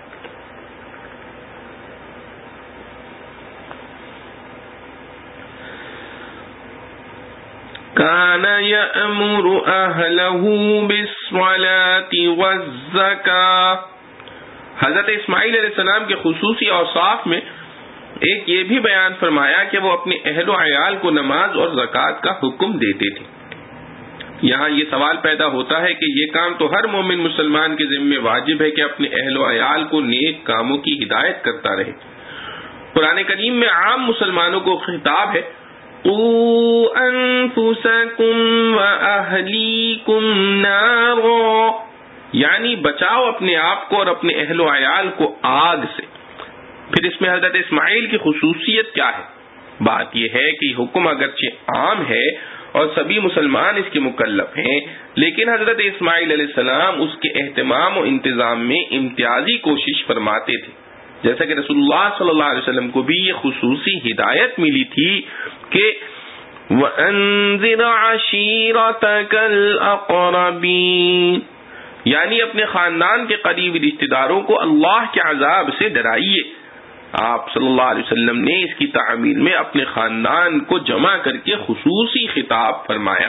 کان یأمر اہلہ بالصلاۃ والزکاۃ۔ حضرت اسماعیل علیہ السلام کے خصوصی اوصاف میں ایک یہ بھی بیان فرمایا کہ وہ اپنے اہل و عیال کو نماز اور زکوٰۃ کا حکم دیتے تھے۔ یہاں یہ سوال پیدا ہوتا ہے کہ یہ کام تو ہر مومن مسلمان کے ذمہ واجب ہے کہ اپنے اہل و عیال کو نیک کاموں کی ہدایت کرتا رہے۔ قرآن کریم میں عام مسلمانوں کو خطاب ہے، قُوا أَنفُسَكُمْ وَأَهْلِيكُمْ نَارًا، یعنی بچاؤ اپنے آپ کو اور اپنے اہل و عیال کو آگ سے۔ پھر اس میں حضرت اسماعیل کی خصوصیت کیا ہے؟ بات یہ ہے کہ حکم اگرچہ عام ہے اور سبھی مسلمان اس کے مکلف ہیں، لیکن حضرت اسماعیل علیہ السلام اس کے اہتمام و انتظام میں امتیازی کوشش فرماتے تھے، جیسا کہ رسول اللہ صلی اللہ علیہ وسلم کو بھی یہ خصوصی ہدایت ملی تھی کہ وَأَنذِرْ عَشِيرَتَكَ الْأَقْرَبِينَ، یعنی اپنے خاندان کے قریبی رشتہ داروں کو اللہ کے عذاب سے ڈرائیے۔ آپ صلی اللہ علیہ وسلم نے اس کی تعمیل میں اپنے خاندان کو جمع کر کے خصوصی خطاب فرمایا۔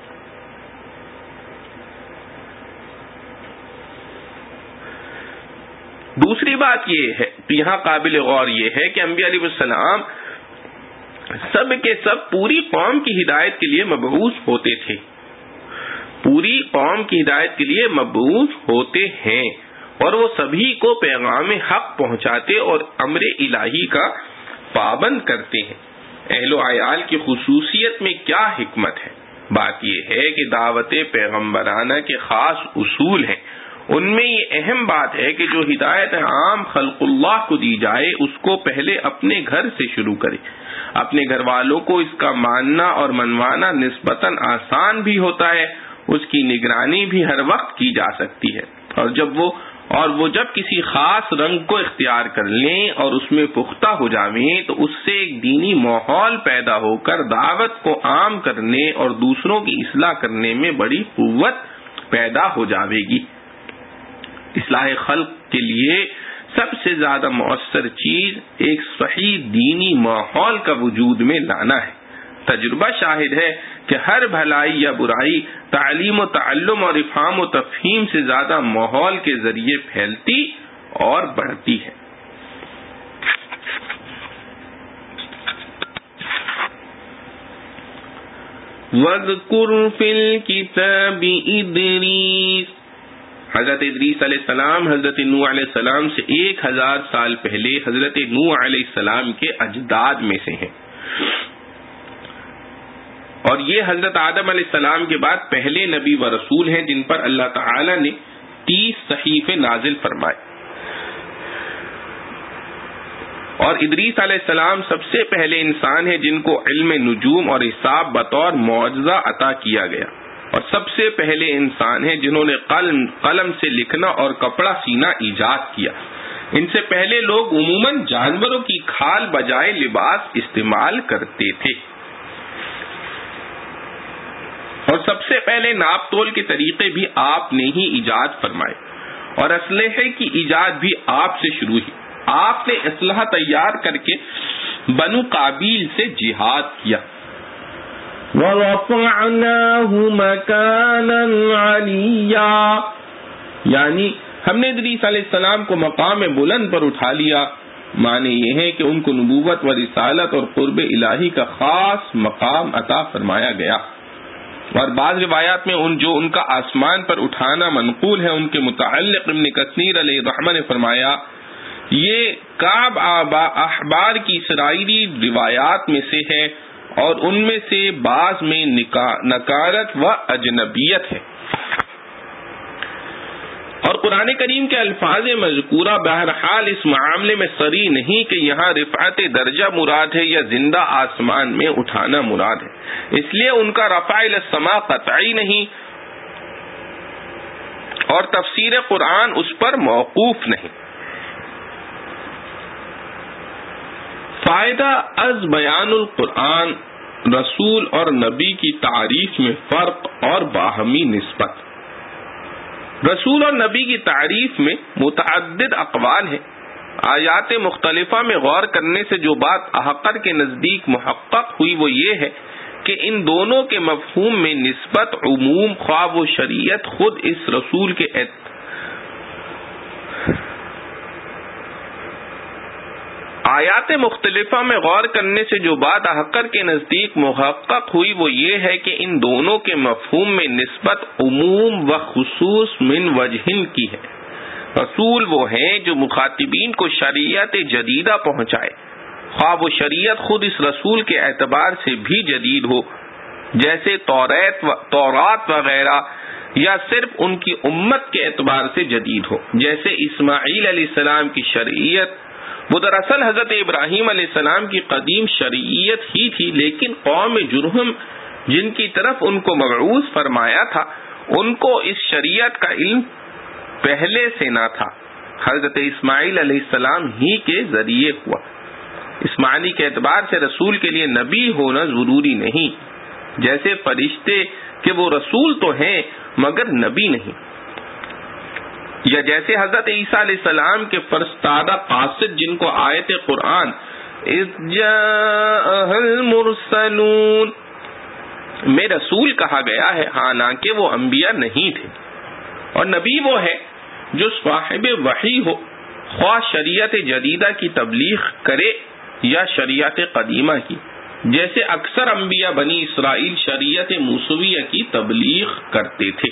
دوسری بات یہ ہے، یہاں قابل غور یہ ہے کہ انبیاء علیہ السلام سب کے سب پوری قوم کی ہدایت کے لیے مبعوث ہوتے تھے، پوری قوم کی ہدایت کے لیے مبعوث ہوتے ہیں، اور وہ سبھی کو پیغام حق پہنچاتے اور امر الہی کا پابند کرتے ہیں۔ اہل و عیال کی خصوصیت میں کیا حکمت ہے؟ بات یہ ہے کہ دعوت پیغمبرانہ کے خاص اصول ہیں، ان میں یہ اہم بات ہے کہ جو ہدایت عام خلق اللہ کو دی جائے اس کو پہلے اپنے گھر سے شروع کرے۔ اپنے گھر والوں کو اس کا ماننا اور منوانا نسبتاً آسان بھی ہوتا ہے، اس کی نگرانی بھی ہر وقت کی جا سکتی ہے، اور جب وہ اور وہ جب کسی خاص رنگ کو اختیار کر لیں اور اس میں پختہ ہو جائیں تو اس سے ایک دینی ماحول پیدا ہو کر دعوت کو عام کرنے اور دوسروں کی اصلاح کرنے میں بڑی قوت پیدا ہو جاوے گی۔ اصلاح خلق کے لیے سب سے زیادہ مؤثر چیز ایک صحیح دینی ماحول کا وجود میں لانا ہے۔ تجربہ شاہد ہے کہ ہر بھلائی یا برائی تعلیم و تعلم اور افہام و تفہیم سے زیادہ ماحول کے ذریعے پھیلتی اور بڑھتی ہے۔ وَاذْكُرْ فِي الْكِتَابِ إِدْرِيسَ، حضرت ادریس علیہ السلام حضرت نوح علیہ السلام سے ایک ہزار سال پہلے حضرت نوح علیہ السلام کے اجداد میں سے ہیں، اور یہ حضرت آدم علیہ السلام کے بعد پہلے نبی و رسول ہیں جن پر اللہ تعالی نے تیس صحیفے نازل فرمائے، اور ادریس علیہ السلام سب سے پہلے انسان ہیں جن کو علم نجوم اور حساب بطور معجزہ عطا کیا گیا، اور سب سے پہلے انسان ہیں جنہوں نے قلم قلم سے لکھنا اور کپڑا سینا ایجاد کیا۔ ان سے پہلے لوگ عموماً جانوروں کی کھال بجائے لباس استعمال کرتے تھے، اور سب سے پہلے ناپ تول کے طریقے بھی آپ نے ہی ایجاد فرمائے، اور اسلحے کی ایجاد بھی آپ سے شروع ہوئی۔ آپ نے اسلحہ تیار کر کے بنو قابیل سے جہاد کیا۔ وَرَفَعْنَاهُ مَكَانًا عَلِيًّا، یعنی ہم نے ادریس علیہ السلام کو مقام بلند پر اٹھا لیا۔ معنی یہ ہے کہ ان کو نبوت و رسالت اور قرب الہی کا خاص مقام عطا فرمایا گیا، اور بعض روایات میں ان جو ان کا آسمان پر اٹھانا منقول ہے ان کے متعلق ابن کثیر علیہ رحمہ نے فرمایا یہ کعب احبار کی اسرائیلی روایات میں سے ہے، اور ان میں سے بعض میں نکارت و اجنبیت ہے، اور قرآن کریم کے الفاظ مذکورہ بہرحال اس معاملے میں صریح نہیں کہ یہاں رفعت درجہ مراد ہے یا زندہ آسمان میں اٹھانا مراد ہے، اس لیے ان کا رفع الی السماء قطعی نہیں، اور تفسیر قرآن اس پر موقوف نہیں۔ فائدہ از بیان القرآن، رسول اور نبی کی تعریف میں فرق اور باہمی نسبت۔ رسول اور نبی کی تعریف میں متعدد اقوال ہیں۔ آیات مختلفہ میں غور کرنے سے جو بات احقر کے نزدیک محقق ہوئی وہ یہ ہے کہ ان دونوں کے مفہوم میں نسبت عموم خواہ و شریعت خود اس رسول کے اعت... آیات مختلفہ میں غور کرنے سے جو بات احقر کے نزدیک محقق ہوئی وہ یہ ہے کہ ان دونوں کے مفہوم میں نسبت عموم و خصوص من وجہن کی ہے۔ رسول وہ ہیں جو مخاطبین کو شریعت جدیدہ پہنچائے، خواہ وہ شریعت خود اس رسول کے اعتبار سے بھی جدید ہو، جیسے توریت و تورات وغیرہ، یا صرف ان کی امت کے اعتبار سے جدید ہو، جیسے اسماعیل علیہ السلام کی شریعت وہ دراصل حضرت ابراہیم علیہ السلام کی قدیم شریعت ہی تھی، لیکن قوم جرہم جن کی طرف ان کو مبعوث فرمایا تھا ان کو اس شریعت کا علم پہلے سے نہ تھا، حضرت اسماعیل علیہ السلام ہی کے ذریعے ہوا۔ اس معنی کے اعتبار سے رسول کے لیے نبی ہونا ضروری نہیں، جیسے فرشتے کہ وہ رسول تو ہیں مگر نبی نہیں، یا جیسے حضرت عیسیٰ علیہ السلام کے فرستادہ قاصد جن کو آیت قرآن اذ جاءہ المرسلون میں رسول کہا گیا ہے، حالانکہ وہ انبیاء نہیں تھے۔ اور نبی وہ ہے جو صاحب وحی ہو، خواہ شریعت جدیدہ کی تبلیغ کرے یا شریعت قدیمہ کی، جیسے اکثر انبیاء بنی اسرائیل شریعت موسویہ کی تبلیغ کرتے تھے۔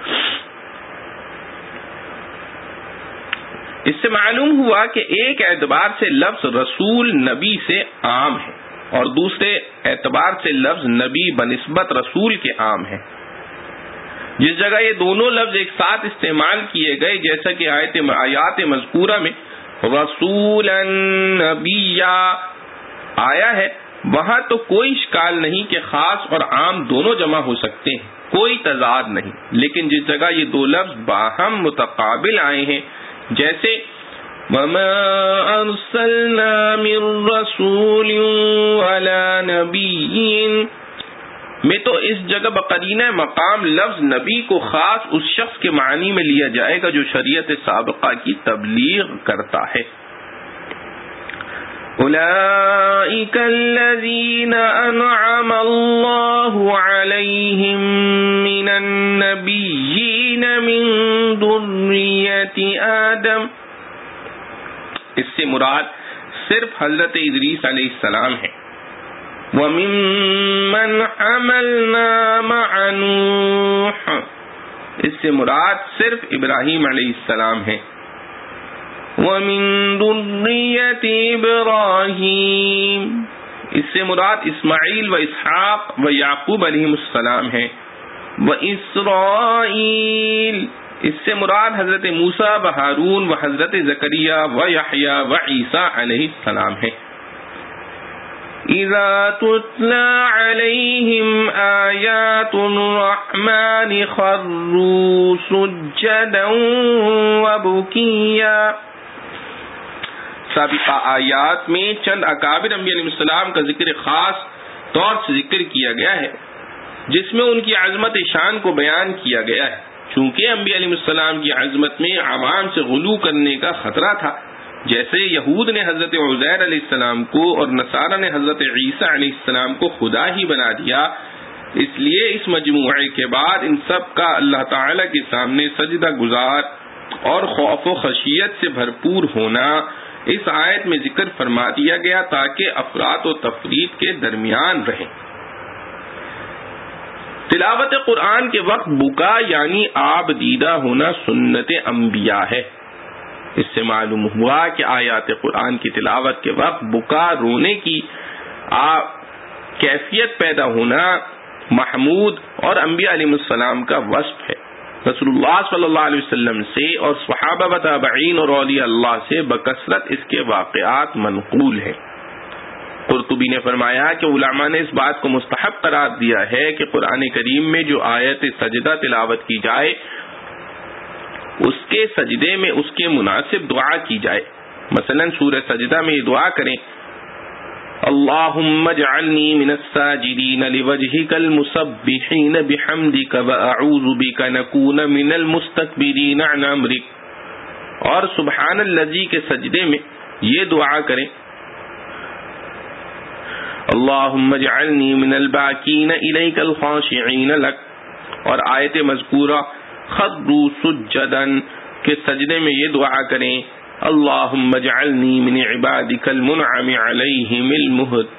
اس سے معلوم ہوا کہ ایک اعتبار سے لفظ رسول نبی سے عام ہے اور دوسرے اعتبار سے لفظ نبی بنسبت رسول کے عام ہے۔ جس جگہ یہ دونوں لفظ ایک ساتھ استعمال کیے گئے، جیسا کہ آیت آیات مذکورہ میں رسولا نبیا آیا ہے، وہاں تو کوئی اشکال نہیں کہ خاص اور عام دونوں جمع ہو سکتے ہیں، کوئی تضاد نہیں۔ لیکن جس جگہ یہ دو لفظ باہم متقابل آئے ہیں، جیسے وَمَا أَرْسَلْنَا مِن رَّسُولٍ وَلَا نَبِيٍّ میں تو اس جگہ بقرینہ مقام لفظ نبی کو خاص اس شخص کے معنی میں لیا جائے گا جو شریعت سابقہ کی تبلیغ کرتا ہے۔ أُولَئِكَ الَّذِينَ أَنْعَمَ اللَّهُ عَلَيْهِم مِّنَ النَّبِيِّينَ مِن ذُرِّيَّةِ آدَمَ اس سے مراد صرف حضرت ادریس علیہ السلام ہے۔ وَمِمَّنْ حَمَلْنَا مَعَ نُوحٍ اس سے مراد صرف ابراہیم علیہ السلام ہے۔ وَمِن ذُرِّيَّةِ إِبْرَاهِيمَ اس سے مراد اسماعیل و اسحاق و یعقوب علیہ السلام ہیں۔ وَإِسْرَائِیل اس سے مراد حضرت موسیٰ و ہارون و حضرت زکریا و یحییٰ و عیسیٰ علیہ السلام ہیں۔ اِذَا تُتْلَىٰ عَلَيْهِمْ آيَاتُ الرَّحْمَٰنِ خَرُّوا سُجَّدًا وَبُكِيًّا سابقہ آیات میں چند اکابر انبیاء علیہ السلام کا ذکر خاص طور سے ذکر کیا گیا ہے، جس میں ان کی عظمت شان کو بیان کیا گیا ہے۔ چونکہ انبیاء علیہ السلام کی عظمت میں عوام سے غلو کرنے کا خطرہ تھا، جیسے یہود نے حضرت عزیر علیہ السلام کو اور نصارہ نے حضرت عیسیٰ علیہ السلام کو خدا ہی بنا دیا، اس لیے اس مجموعے کے بعد ان سب کا اللہ تعالی کے سامنے سجدہ گزار اور خوف و خشیت سے بھرپور ہونا اس آیت میں ذکر فرما دیا گیا تاکہ افراط و تفریط کے درمیان رہیں۔ تلاوت قرآن کے وقت بکا یعنی آب دیدہ ہونا سنت انبیاء ہے۔ اس سے معلوم ہوا کہ آیات قرآن کی تلاوت کے وقت بکا رونے کی کیفیت پیدا ہونا محمود اور انبیاء علیہ السلام کا وصف ہے۔ رسول اللہ صلی اللہ علیہ وسلم سے اور صحابہ و تابعین اور اولیاء اللہ سے بکثرت اس کے واقعات منقول ہیں۔ قرطبی نے فرمایا کہ علماء نے اس بات کو مستحب قرار دیا ہے کہ قرآن کریم میں جو آیت سجدہ تلاوت کی جائے اس کے سجدے میں اس کے مناسب دعا کی جائے۔ مثلا سورہ سجدہ میں یہ دعا کریں اللهم اجعلني من الساجدين لوجهك المسبحين بحمدك واعوذ بك ان اكون من المستكبرين عن امرك. اور سبحان الذی کے سجدے میں یہ دعا کریں اللهم اجعلني من الباکین الیک الخاشعین لک. اور آیت مذکورہ خروا سجدا کے سجدے میں یہ دعا کریں اللهم اجعلني من عبادك المنعم عليهم المهد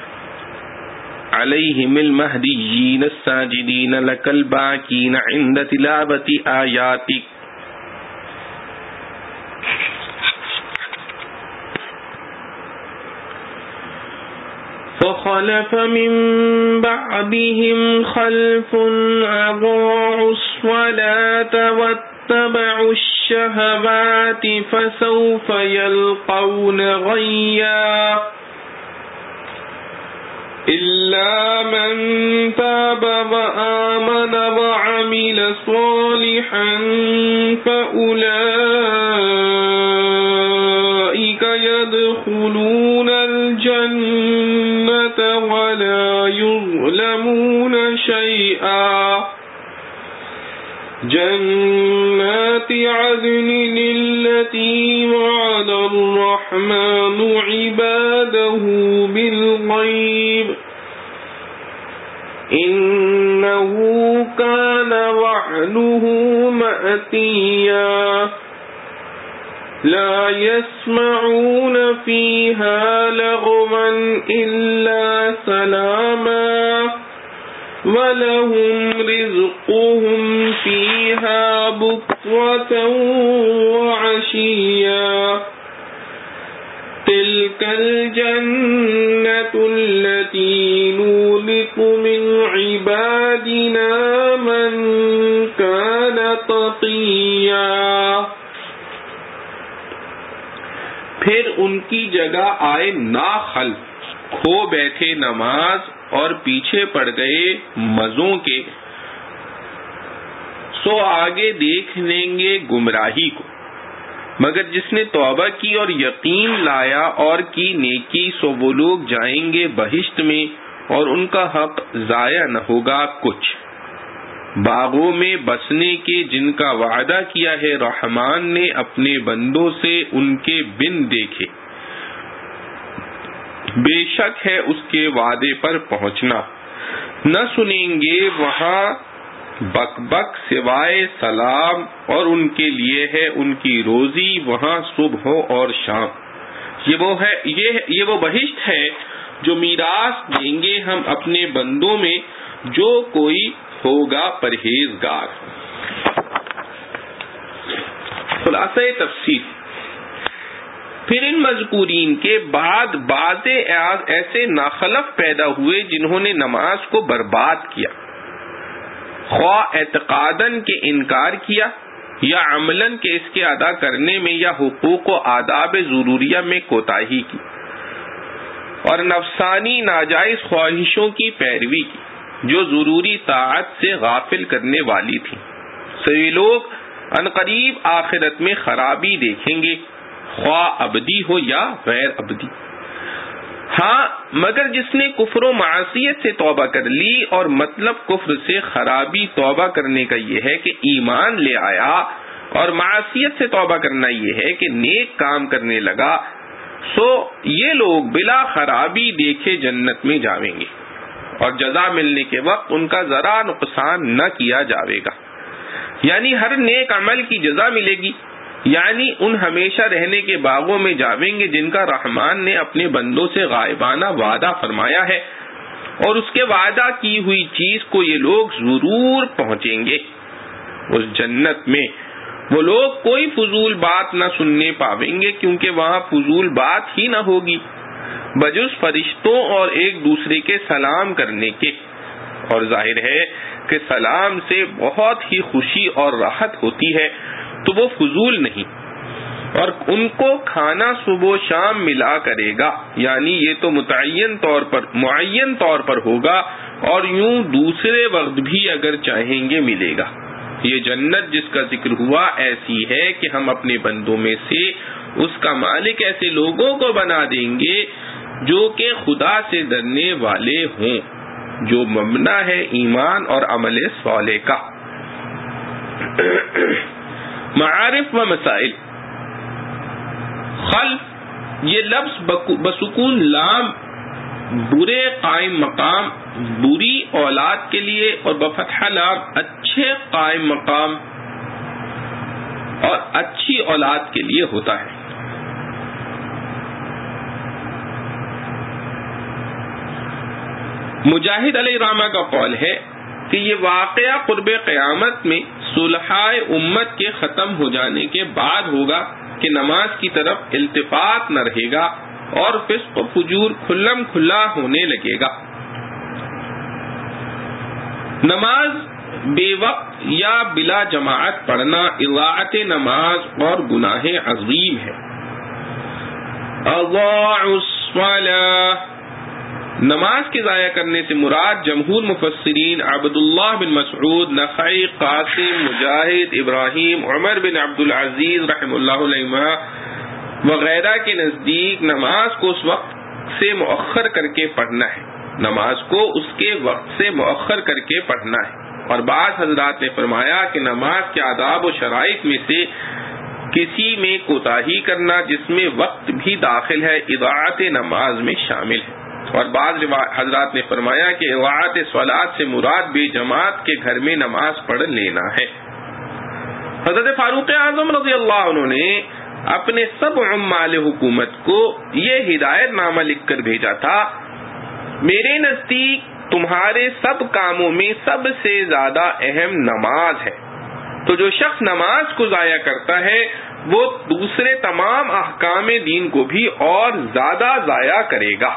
عليهم المهديين الساجدين لك الباكين عند تلاوة آياتك. فخلف من بعدهم خلف أضاعوا الصلاة واتبعوا الشهوات فسوف يلقون غيا إلا من تاب وآمن وعمل صالحا فأولئك يدخلون الجنة ولا يظلمون شيئا جنات عدن التي وعد الرحمن عباده بالغيب إنه كان وعده مأتيا لا يسمعون فيها لغوا إلا سلاما وَلَهُمْ رِزْقُهُمْ فِيهَا بُكْرَةً وَعَشِيًّا تِلْكَ الْجَنَّةُ الَّتِي نُورِثُ مِنْ عِبَادِنَا مَنْ كَانَ تَقِيًّا. پھر ان کی جگہ آئے ناخلف کھو بیٹھے نماز اور پیچھے پڑ گئے مزوں کے، سو آگے دیکھ لیں گے گمراہی کو. مگر جس نے توبہ کی اور یقین لایا اور کی نیکی سو وہ لوگ جائیں گے بہشت میں اور ان کا حق ضائع نہ ہوگا کچھ. باغوں میں بسنے کے جن کا وعدہ کیا ہے رحمان نے اپنے بندوں سے ان کے بن دیکھے، بے شک ہے اس کے وعدے پر پہنچنا. نہ سنیں گے وہاں بک بک سوائے سلام اور ان کے لیے ہے ان کی روزی وہاں صبح اور شام. یہ وہ ہے یہ یہ وہ بہشت ہے جو میراث دیں گے ہم اپنے بندوں میں جو کوئی ہوگا پرہیزگار. خلاصہ تفسیر. پھر ان مذکورین کے بعد بعض ایسے ناخلف پیدا ہوئے جنہوں نے نماز کو برباد کیا، خواہ اعتقاداً کے انکار کیا یا عملاً کے اس کے ادا کرنے میں یا حقوق و آداب ضروریہ میں کوتاہی کی اور نفسانی ناجائز خواہشوں کی پیروی کی جو ضروری طاعت سے غافل کرنے والی تھی. سوی لوگ عنقریب آخرت میں خرابی دیکھیں گے، خواہ ابدی ہو یا غیر ابدی. ہاں مگر جس نے کفر و معصیت سے توبہ کر لی، اور مطلب کفر سے خرابی توبہ کرنے کا یہ ہے کہ ایمان لے آیا، اور معصیت سے توبہ کرنا یہ ہے کہ نیک کام کرنے لگا، سو یہ لوگ بلا خرابی دیکھے جنت میں جاویں گے اور جزا ملنے کے وقت ان کا ذرا نقصان نہ کیا جاوے گا. یعنی ہر نیک عمل کی جزا ملے گی، یعنی ان ہمیشہ رہنے کے باغوں میں جاویں گے جن کا رحمان نے اپنے بندوں سے غائبانہ وعدہ فرمایا ہے، اور اس کے وعدہ کی ہوئی چیز کو یہ لوگ ضرور پہنچیں گے. اس جنت میں وہ لوگ کوئی فضول بات نہ سننے پاویں گے کیونکہ وہاں فضول بات ہی نہ ہوگی بجز فرشتوں اور ایک دوسرے کے سلام کرنے کے. اور ظاہر ہے کہ سلام سے بہت ہی خوشی اور راحت ہوتی ہے تو وہ فضول نہیں. اور ان کو کھانا صبح و شام ملا کرے گا، یعنی یہ تو متعین طور پر معین طور پر ہوگا اور یوں دوسرے وقت بھی اگر چاہیں گے ملے گا. یہ جنت جس کا ذکر ہوا ایسی ہے کہ ہم اپنے بندوں میں سے اس کا مالک ایسے لوگوں کو بنا دیں گے جو کہ خدا سے ڈرنے والے ہوں، جو مبنا ہے ایمان اور عمل صالح کا۔ معارف و مسائل، خلف یہ لفظ بسکون لام برے قائم مقام بری اولاد کے لیے اور بفتح لام اچھے قائم مقام اور اچھی اولاد کے لیے ہوتا ہے۔ مجاہد علیہ الرحمہ کا قول ہے کہ یہ واقعہ قرب قیامت میں صلحائے امت کے ختم ہو جانے کے بعد ہوگا کہ نماز کی طرف التفات نہ رہے گا اور فسق و فجور کھلم کھلا ہونے لگے گا۔ نماز بے وقت یا بلا جماعت پڑھنا اضاعت نماز اور گناہ عظیم ہے۔ اضاعوا الصلاۃ، نماز کے ضائع کرنے سے مراد جمہور مفسرین عبداللہ بن مسعود، نخعی، قاسم، مجاہد، ابراہیم، عمر بن عبد العزیز رحم اللہ علیہ وغیرہ کے نزدیک نماز کو اس وقت سے مؤخر کر کے پڑھنا ہے، نماز کو اس کے وقت سے مؤخر کر کے پڑھنا ہے۔ اور بعض حضرات نے فرمایا کہ نماز کے آداب و شرائط میں سے کسی میں کوتاہی کرنا جس میں وقت بھی داخل ہے اضاعت نماز میں شامل ہے۔ اور بعض حضرات نے فرمایا کہ اضاعت صلاۃ سے مراد بے جماعت کے گھر میں نماز پڑھ لینا ہے۔ حضرت فاروق اعظم رضی اللہ عنہ نے اپنے سب عمال حکومت کو یہ ہدایت نامہ لکھ کر بھیجا تھا، میرے نزدیک تمہارے سب کاموں میں سب سے زیادہ اہم نماز ہے، تو جو شخص نماز کو ضائع کرتا ہے وہ دوسرے تمام احکام دین کو بھی اور زیادہ ضائع کرے گا۔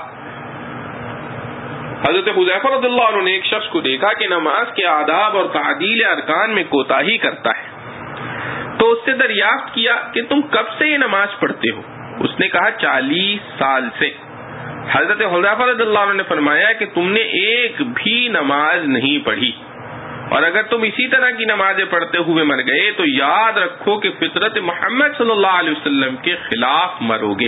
حضرت حذیفہ رضی اللہ عنہ نے ایک شخص کو دیکھا کہ نماز کے آداب اور تعدیل ارکان میں کوتاہی کرتا ہے، تو اس سے دریافت کیا کہ تم کب سے یہ نماز پڑھتے ہو؟ اس نے کہا چالیس سال سے۔ حضرت حذیفہ رضی اللہ عنہ نے فرمایا کہ تم نے ایک بھی نماز نہیں پڑھی، اور اگر تم اسی طرح کی نمازیں پڑھتے ہوئے مر گئے تو یاد رکھو کہ فطرت محمد صلی اللہ علیہ وسلم کے خلاف مرو گے۔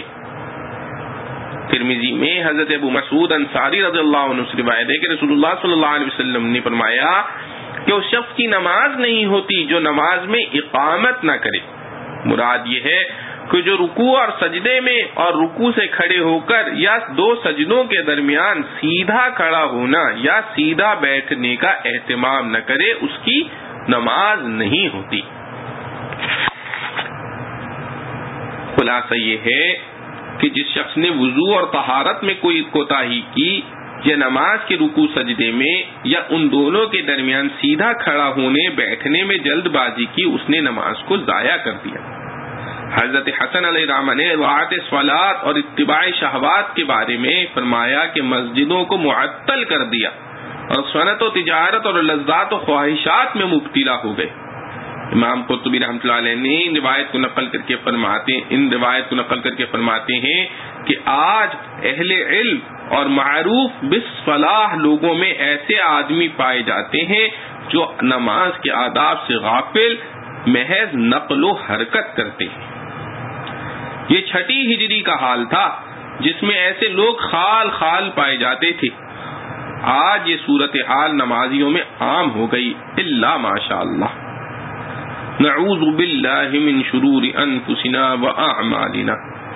ترمذی میں حضرت ابو مسعود انصاری رضی اللہ عنہ سے روایت ہے کہ رسول اللہ صلی اللہ علیہ وسلم نے فرمایا کہ اس شخص کی نماز نہیں ہوتی جو نماز میں اقامت نہ کرے۔ مراد یہ ہے کہ جو رکوع اور سجدے میں اور رکوع سے کھڑے ہو کر یا دو سجدوں کے درمیان سیدھا کھڑا ہونا یا سیدھا بیٹھنے کا اہتمام نہ کرے، اس کی نماز نہیں ہوتی۔ خلاصہ یہ ہے کہ جس شخص نے وضو اور طہارت میں کوئی کوتاہی کی یا نماز کے رکوع سجدے میں یا ان دونوں کے درمیان سیدھا کھڑا ہونے بیٹھنے میں جلد بازی کی، اس نے نماز کو ضائع کر دیا۔ حضرت حسن علیہ الرحمہ نے اضاعت صلاۃ اور اتباع شہوات کے بارے میں فرمایا کہ مسجدوں کو معطل کر دیا اور صنعت و تجارت اور لذات و خواہشات میں مبتلا ہو گئے۔ امام قرطبی رحمۃ اللہ علیہ نے ان روایت کو نقل کر کے فرماتے ان روایت کو نقل کر کے فرماتے ہیں کہ آج اہل علم اور معروف بالصلاح لوگوں میں ایسے آدمی پائے جاتے ہیں جو نماز کے آداب سے غافل محض نقل و حرکت کرتے ہیں۔ یہ چھٹی ہجری کا حال تھا جس میں ایسے لوگ خال خال پائے جاتے تھے۔ آج یہ صورتحال نمازیوں میں عام ہو گئی، الا ماشاء اللہ۔ نعوذ باللہ من شرور انفسنا واعمالنا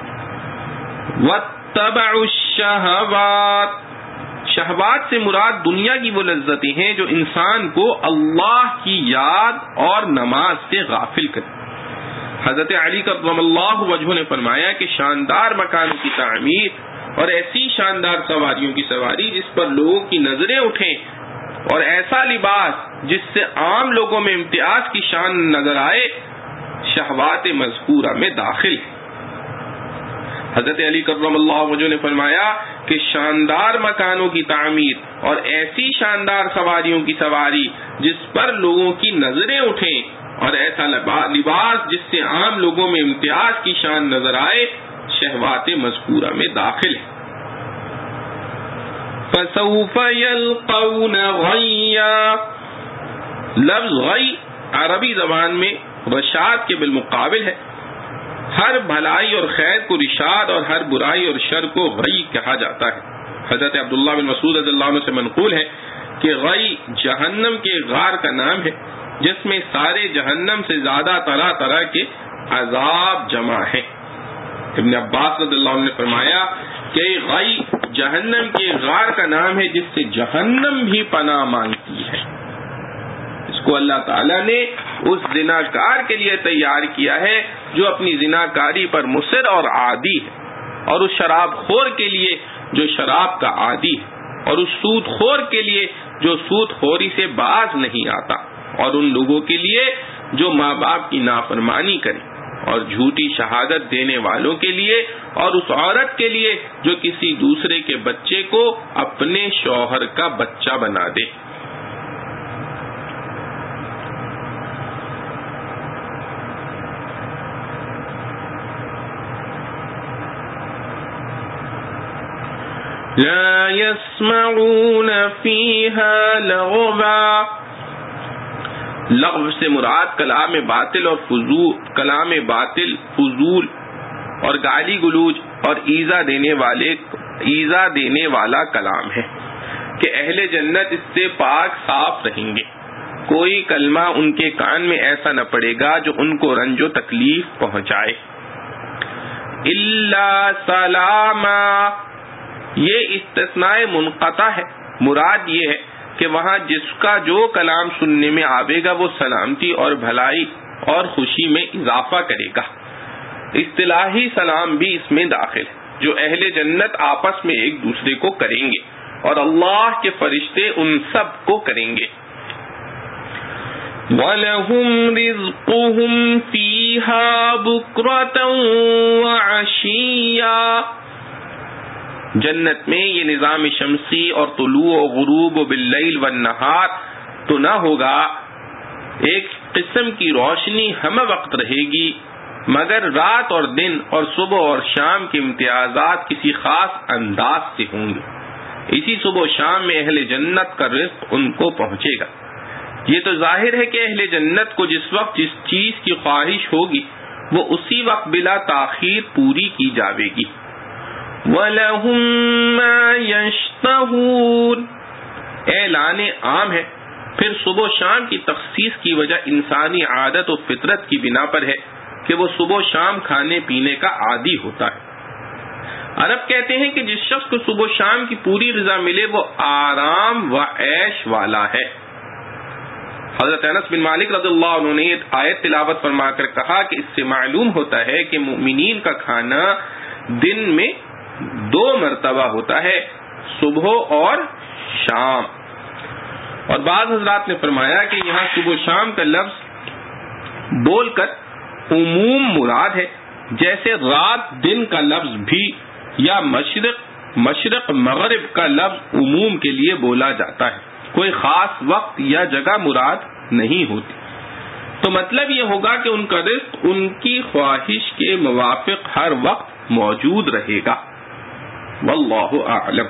واتبعوا الشہوات، شہوات سے مراد دنیا کی وہ لذتیں ہیں جو انسان کو اللہ کی یاد اور نماز سے غافل کرے۔ حضرت علی کرم اللہ وجہہ نے فرمایا کہ شاندار مکانوں کی تعمیر اور ایسی شاندار سواریوں کی سواری جس پر لوگوں کی نظریں اٹھیں اور ایسا لباس جس سے عام لوگوں میں امتیاز کی شان نظر آئے، شہوات مذکورہ میں داخل ہے۔ حضرت علی کرم اللہ وجہہ نے فرمایا کہ شاندار مکانوں کی تعمیر اور ایسی شاندار سواریوں کی سواری جس پر لوگوں کی نظریں اٹھیں اور ایسا لباس جس سے عام لوگوں میں امتیاز کی شان نظر آئے، شہوات مذکورہ میں داخل ہے۔ فَسَوْفَ يَلْقَوْنَ غَيًّا، لفظ غی عربی زبان میں رشاد کے بالمقابل ہے۔ ہر بھلائی اور خیر کو رشاد اور ہر برائی اور شر کو غی کہا جاتا ہے۔ حضرت عبداللہ بن مسعود رضی اللہ عنہ سے منقول ہے کہ غی جہنم کے غار کا نام ہے جس میں سارے جہنم سے زیادہ طرح طرح کے عذاب جمع ہیں۔ ابن عباس رضی اللہ عنہ نے فرمایا کہ غی جہنم کے غار کا نام ہے جس سے جہنم بھی پناہ مانگتی ہے۔ اس کو اللہ تعالیٰ نے اس زناکار کے لیے تیار کیا ہے جو اپنی زناکاری پر مصر اور عادی ہے، اور اس شراب خور کے لیے جو شراب کا عادی ہے، اور اس سود خور کے لیے جو سود خوری سے باز نہیں آتا، اور ان لوگوں کے لیے جو ماں باپ کی نافرمانی کرے، اور جھوٹی شہادت دینے والوں کے لیے، اور اس عورت کے لیے جو کسی دوسرے کے بچے کو اپنے شوہر کا بچہ بنا دے۔ لا يسمعون فيها لغوا، لغو سے مراد کلام باطل اور فضول کلام باطل فضول اور گالی گلوچ اور ایذا دینے والے ایذا دینے والا کلام ہے کہ اہل جنت اس سے پاک صاف رہیں گے۔ کوئی کلمہ ان کے کان میں ایسا نہ پڑے گا جو ان کو رنج و تکلیف پہنچائے۔ الا سلاما، یہ استثناء منقطع ہے، مراد یہ ہے کہ وہاں جس کا جو کلام سننے میں آئے گا وہ سلامتی اور بھلائی اور خوشی میں اضافہ کرے گا۔ اصطلاحی سلام بھی اس میں داخل ہے جو اہل جنت آپس میں ایک دوسرے کو کریں گے، اور اللہ کے فرشتے ان سب کو کریں گے۔ وَلَهُمْ رِزْقُهُمْ فِيهَا بُكْرَةً وَعَشِيًّا، جنت میں یہ نظام شمسی اور طلوع و غروب و باللیل والنہار تو نہ ہوگا، ایک قسم کی روشنی ہم وقت رہے گی، مگر رات اور دن اور صبح اور شام کے امتیازات کسی خاص انداز سے ہوں گے۔ اسی صبح و شام میں اہل جنت کا رزق ان کو پہنچے گا۔ یہ تو ظاہر ہے کہ اہل جنت کو جس وقت جس چیز کی خواہش ہوگی وہ اسی وقت بلا تاخیر پوری کی جاوے گی۔ وَلَهُم مَّا يَشْتَهُونَ، اعلان عام ہے، پھر صبح و شام کی تخصیص کی وجہ انسانی عادت و فطرت کی بنا پر ہے کہ وہ صبح و شام کھانے پینے کا عادی ہوتا ہے۔ عرب کہتے ہیں کہ جس شخص کو صبح و شام کی پوری غذا ملے وہ آرام و عیش والا ہے۔ حضرت انس بن مالک رضی اللہ عنہ نے یہ آیت تلاوت فرما کر کہا کہ اس سے معلوم ہوتا ہے کہ مومنین کا کھانا دن میں دو مرتبہ ہوتا ہے، صبح اور شام۔ اور بعض حضرات نے فرمایا کہ یہاں صبح و شام کا لفظ بول کر عموم مراد ہے، جیسے رات دن کا لفظ بھی یا مشرق مشرق مغرب کا لفظ عموم کے لیے بولا جاتا ہے، کوئی خاص وقت یا جگہ مراد نہیں ہوتی۔ تو مطلب یہ ہوگا کہ ان کا رزق ان کی خواہش کے موافق ہر وقت موجود رہے گا۔ واللہ اعلم۔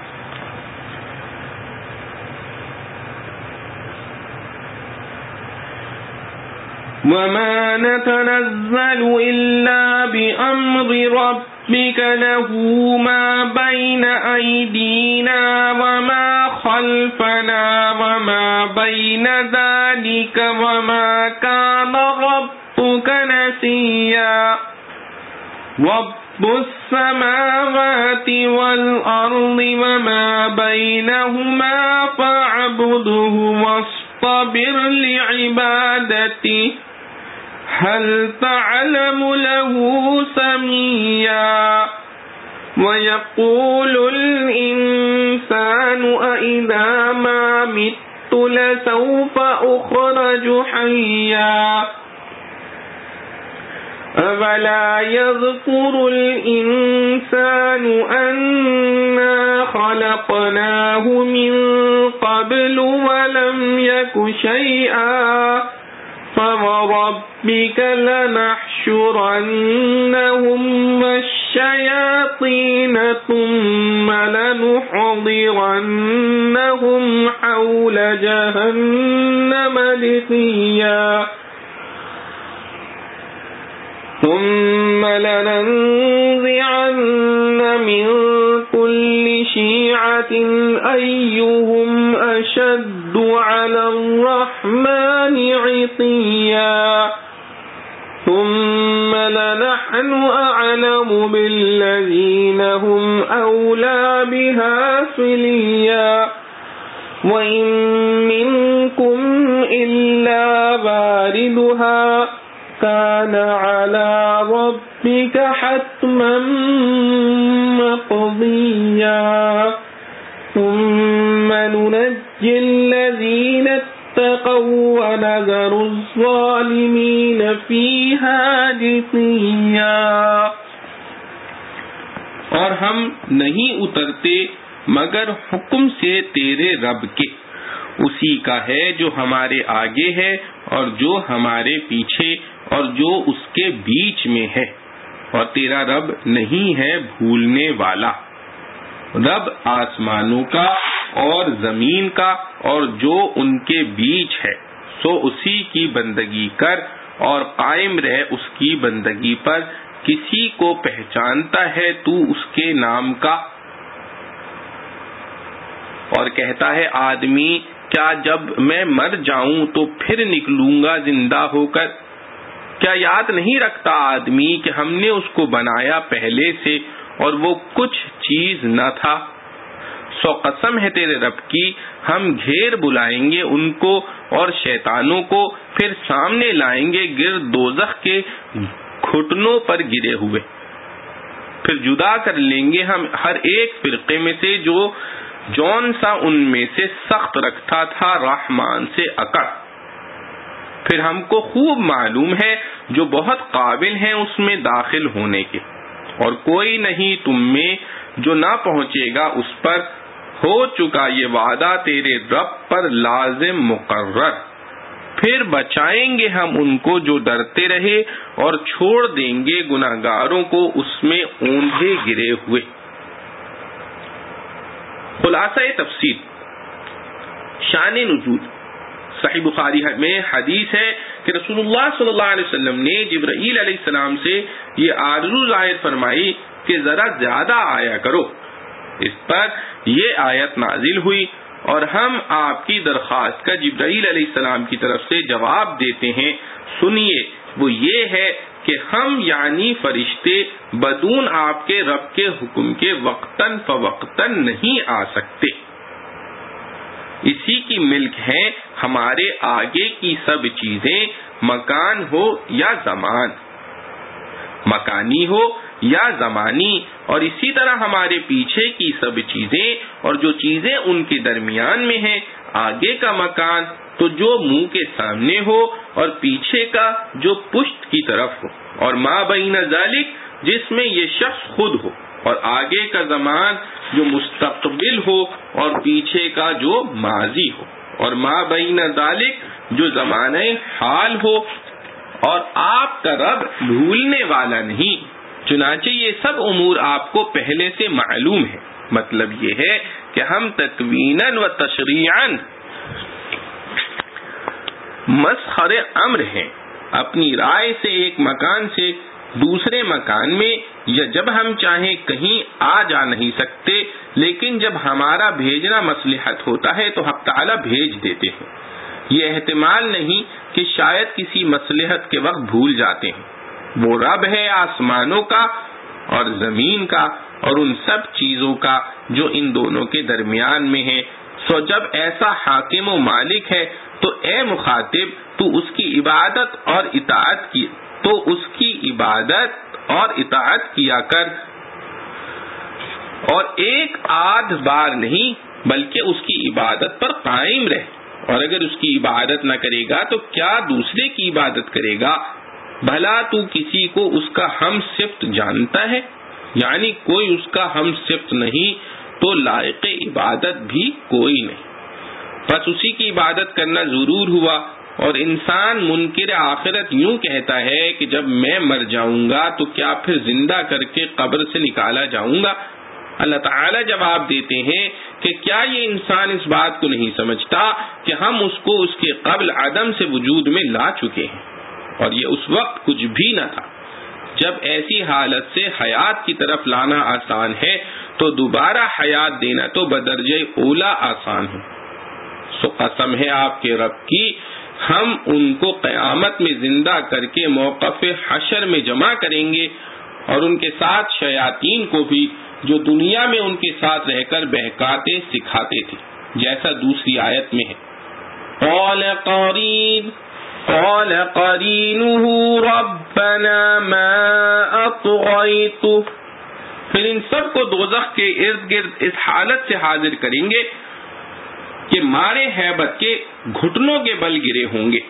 وَمَا نَتَنَزَّلُ إِلَّا بِأَمْرِ رَبِّكَ لَهُ مَا بَيْنَ أَيْدِينَا وَمَا خَلْفَنَا وَمَا بَيْنَ ذَلِكَ وَمَا كَانَ رَبُّكَ نَسِيًّا۔ رَبُّ السَّمَاوَاتِ وَالْأَرْضِ وَمَا بَيْنَهُمَا فَاعْبُدْهُ وَاصْطَبِرْ لِعِبَادَتِهِ هل تعلم له سميا۔ ويقول الإنسان أإذا ما مت لسوف أخرج حيا أولا يذكر الإنسان أنا خلقناه من قبل ولم يك شيئا فوربك لنحشرنهم والشياطين ثم لنحضرنهم حول جهنم جثيا ثم لننزعن من كل شيعة أيهم أشد على الرحمن عتيا ثم لنحن أعلم بالذين هم أولى بها صليا وإن منكم إلا واردها كان على ربك حتما مقضيا ثم ننجي الذين اتقوا ونذر الظالمين فيها جثيا. اور ہم نہیں اترتے مگر حکم سے تیرے رب کے، اسی کا ہے جو ہمارے آگے ہے اور جو ہمارے پیچھے اور جو اس کے بیچ میں ہے، اور تیرا رب نہیں ہے بھولنے والا. رب آسمانوں کا اور زمین کا اور جو ان کے بیچ ہے، سو اسی کی بندگی کر اور قائم رہ اس کی بندگی پر. کسی کو پہچانتا ہے تو اس کے نام کا؟ اور کہتا ہے آدمی کیا جب میں مر جاؤں تو پھر نکلوں گا زندہ ہو کر؟ کیا یاد نہیں رکھتا آدمی کہ ہم نے اس کو بنایا پہلے سے اور وہ کچھ چیز نہ تھا؟ سو قسم ہے تیرے رب کی، ہم گھیر بلائیں گے ان کو اور شیطانوں کو، پھر سامنے لائیں گے گرد دوزخ کے گھٹنوں پر گرے ہوئے. پھر جدا کر لیں گے ہم ہر ایک فرقے میں سے جو جون سا ان میں سے سخت رکھتا تھا رحمان سے اکڑ. پھر ہم کو خوب معلوم ہے جو بہت قابل ہیں اس میں داخل ہونے کے، اور کوئی نہیں تم میں جو نہ پہنچے گا اس پر. ہو چکا یہ وعدہ تیرے رب پر لازم مقرر. پھر بچائیں گے ہم ان کو جو ڈرتے رہے اور چھوڑ دیں گے گناہگاروں کو اس میں اوندھے گرے ہوئے. خلاصہ تفسیر شان نزول. صحیح بخاری میں حدیث ہے کہ رسول اللہ صلی اللہ علیہ وسلم نے جبرائیل علیہ السلام سے یہ آرزو ظاہر فرمائی کہ ذرا زیادہ آیا کرو. اس پر یہ آیت نازل ہوئی اور ہم آپ کی درخواست کا جبرائیل علیہ السلام کی طرف سے جواب دیتے ہیں. سنیے، وہ یہ ہے کہ ہم یعنی فرشتے بدون آپ کے رب کے حکم کے وقتاً فوقتاً نہیں آ سکتے. اسی کی ملک ہے ہمارے آگے کی سب چیزیں، مکان ہو یا زمان، مکانی ہو یا زمانی، اور اسی طرح ہمارے پیچھے کی سب چیزیں اور جو چیزیں ان کے درمیان میں ہیں. آگے کا مکان تو جو منہ کے سامنے ہو اور پیچھے کا جو پشت کی طرف ہو، اور ما بین ذالک جس میں یہ شخص خود ہو، اور آگے کا زمان جو مستقبل ہو اور پیچھے کا جو ماضی ہو، اور ما بین ذالک جو زمانہ حال ہو. اور آپ کا رب بھولنے والا نہیں. چنانچہ یہ سب امور آپ کو پہلے سے معلوم ہے. مطلب یہ ہے کہ ہم تکویناً و تشریعاً مسخر امر ہیں. اپنی رائے سے ایک مکان سے دوسرے مکان میں یا جب ہم چاہیں کہیں آ جا نہیں سکتے، لیکن جب ہمارا بھیجنا مصلحت ہوتا ہے تو حق تعالی بھیج دیتے ہیں. یہ احتمال نہیں کہ شاید کسی مصلحت کے وقت بھول جاتے ہیں. وہ رب ہے آسمانوں کا اور زمین کا اور ان سب چیزوں کا جو ان دونوں کے درمیان میں ہے. سو جب ایسا حاکم و مالک ہے تو اے مخاطب تو اس کی عبادت اور اطاعت کی تو اس کی عبادت اور اطاعت کیا کر، اور ایک آدھ بار نہیں بلکہ اس کی عبادت پر قائم رہ. اور اگر اس کی عبادت نہ کرے گا تو کیا دوسرے کی عبادت کرے گا؟ بھلا تو کسی کو اس کا ہم صفت جانتا ہے؟ یعنی کوئی اس کا ہم صفت نہیں تو لائق عبادت بھی کوئی نہیں. بس اسی کی عبادت کرنا ضرور ہوا. اور انسان منکر آخرت یوں کہتا ہے کہ جب میں مر جاؤں گا تو کیا پھر زندہ کر کے قبر سے نکالا جاؤں گا؟ اللہ تعالیٰ جواب دیتے ہیں کہ کیا یہ انسان اس بات کو نہیں سمجھتا کہ ہم اس کو اس کے قبل عدم سے وجود میں لا چکے ہیں، اور یہ اس وقت کچھ بھی نہ تھا. جب ایسی حالت سے حیات کی طرف لانا آسان ہے تو دوبارہ حیات دینا تو بدرجہ اولا آسان ہے۔ سو قسم ہے آپ کے رب کی، ہم ان کو قیامت میں زندہ کر کے موقف حشر میں جمع کریں گے، اور ان کے ساتھ شیاطین کو بھی جو دنیا میں ان کے ساتھ رہ کر بہکاتے سکھاتے تھے، جیسا دوسری آیت میں ہے۔ قال قرین قال قرینہ ربنا ما اطغیتہ، پھر ان سب کو دوزخ کے ارد گرد اس حالت سے حاضر کریں گے کہ مارے ہیبت کے گھٹنوں کے بل گرے ہوں گے۔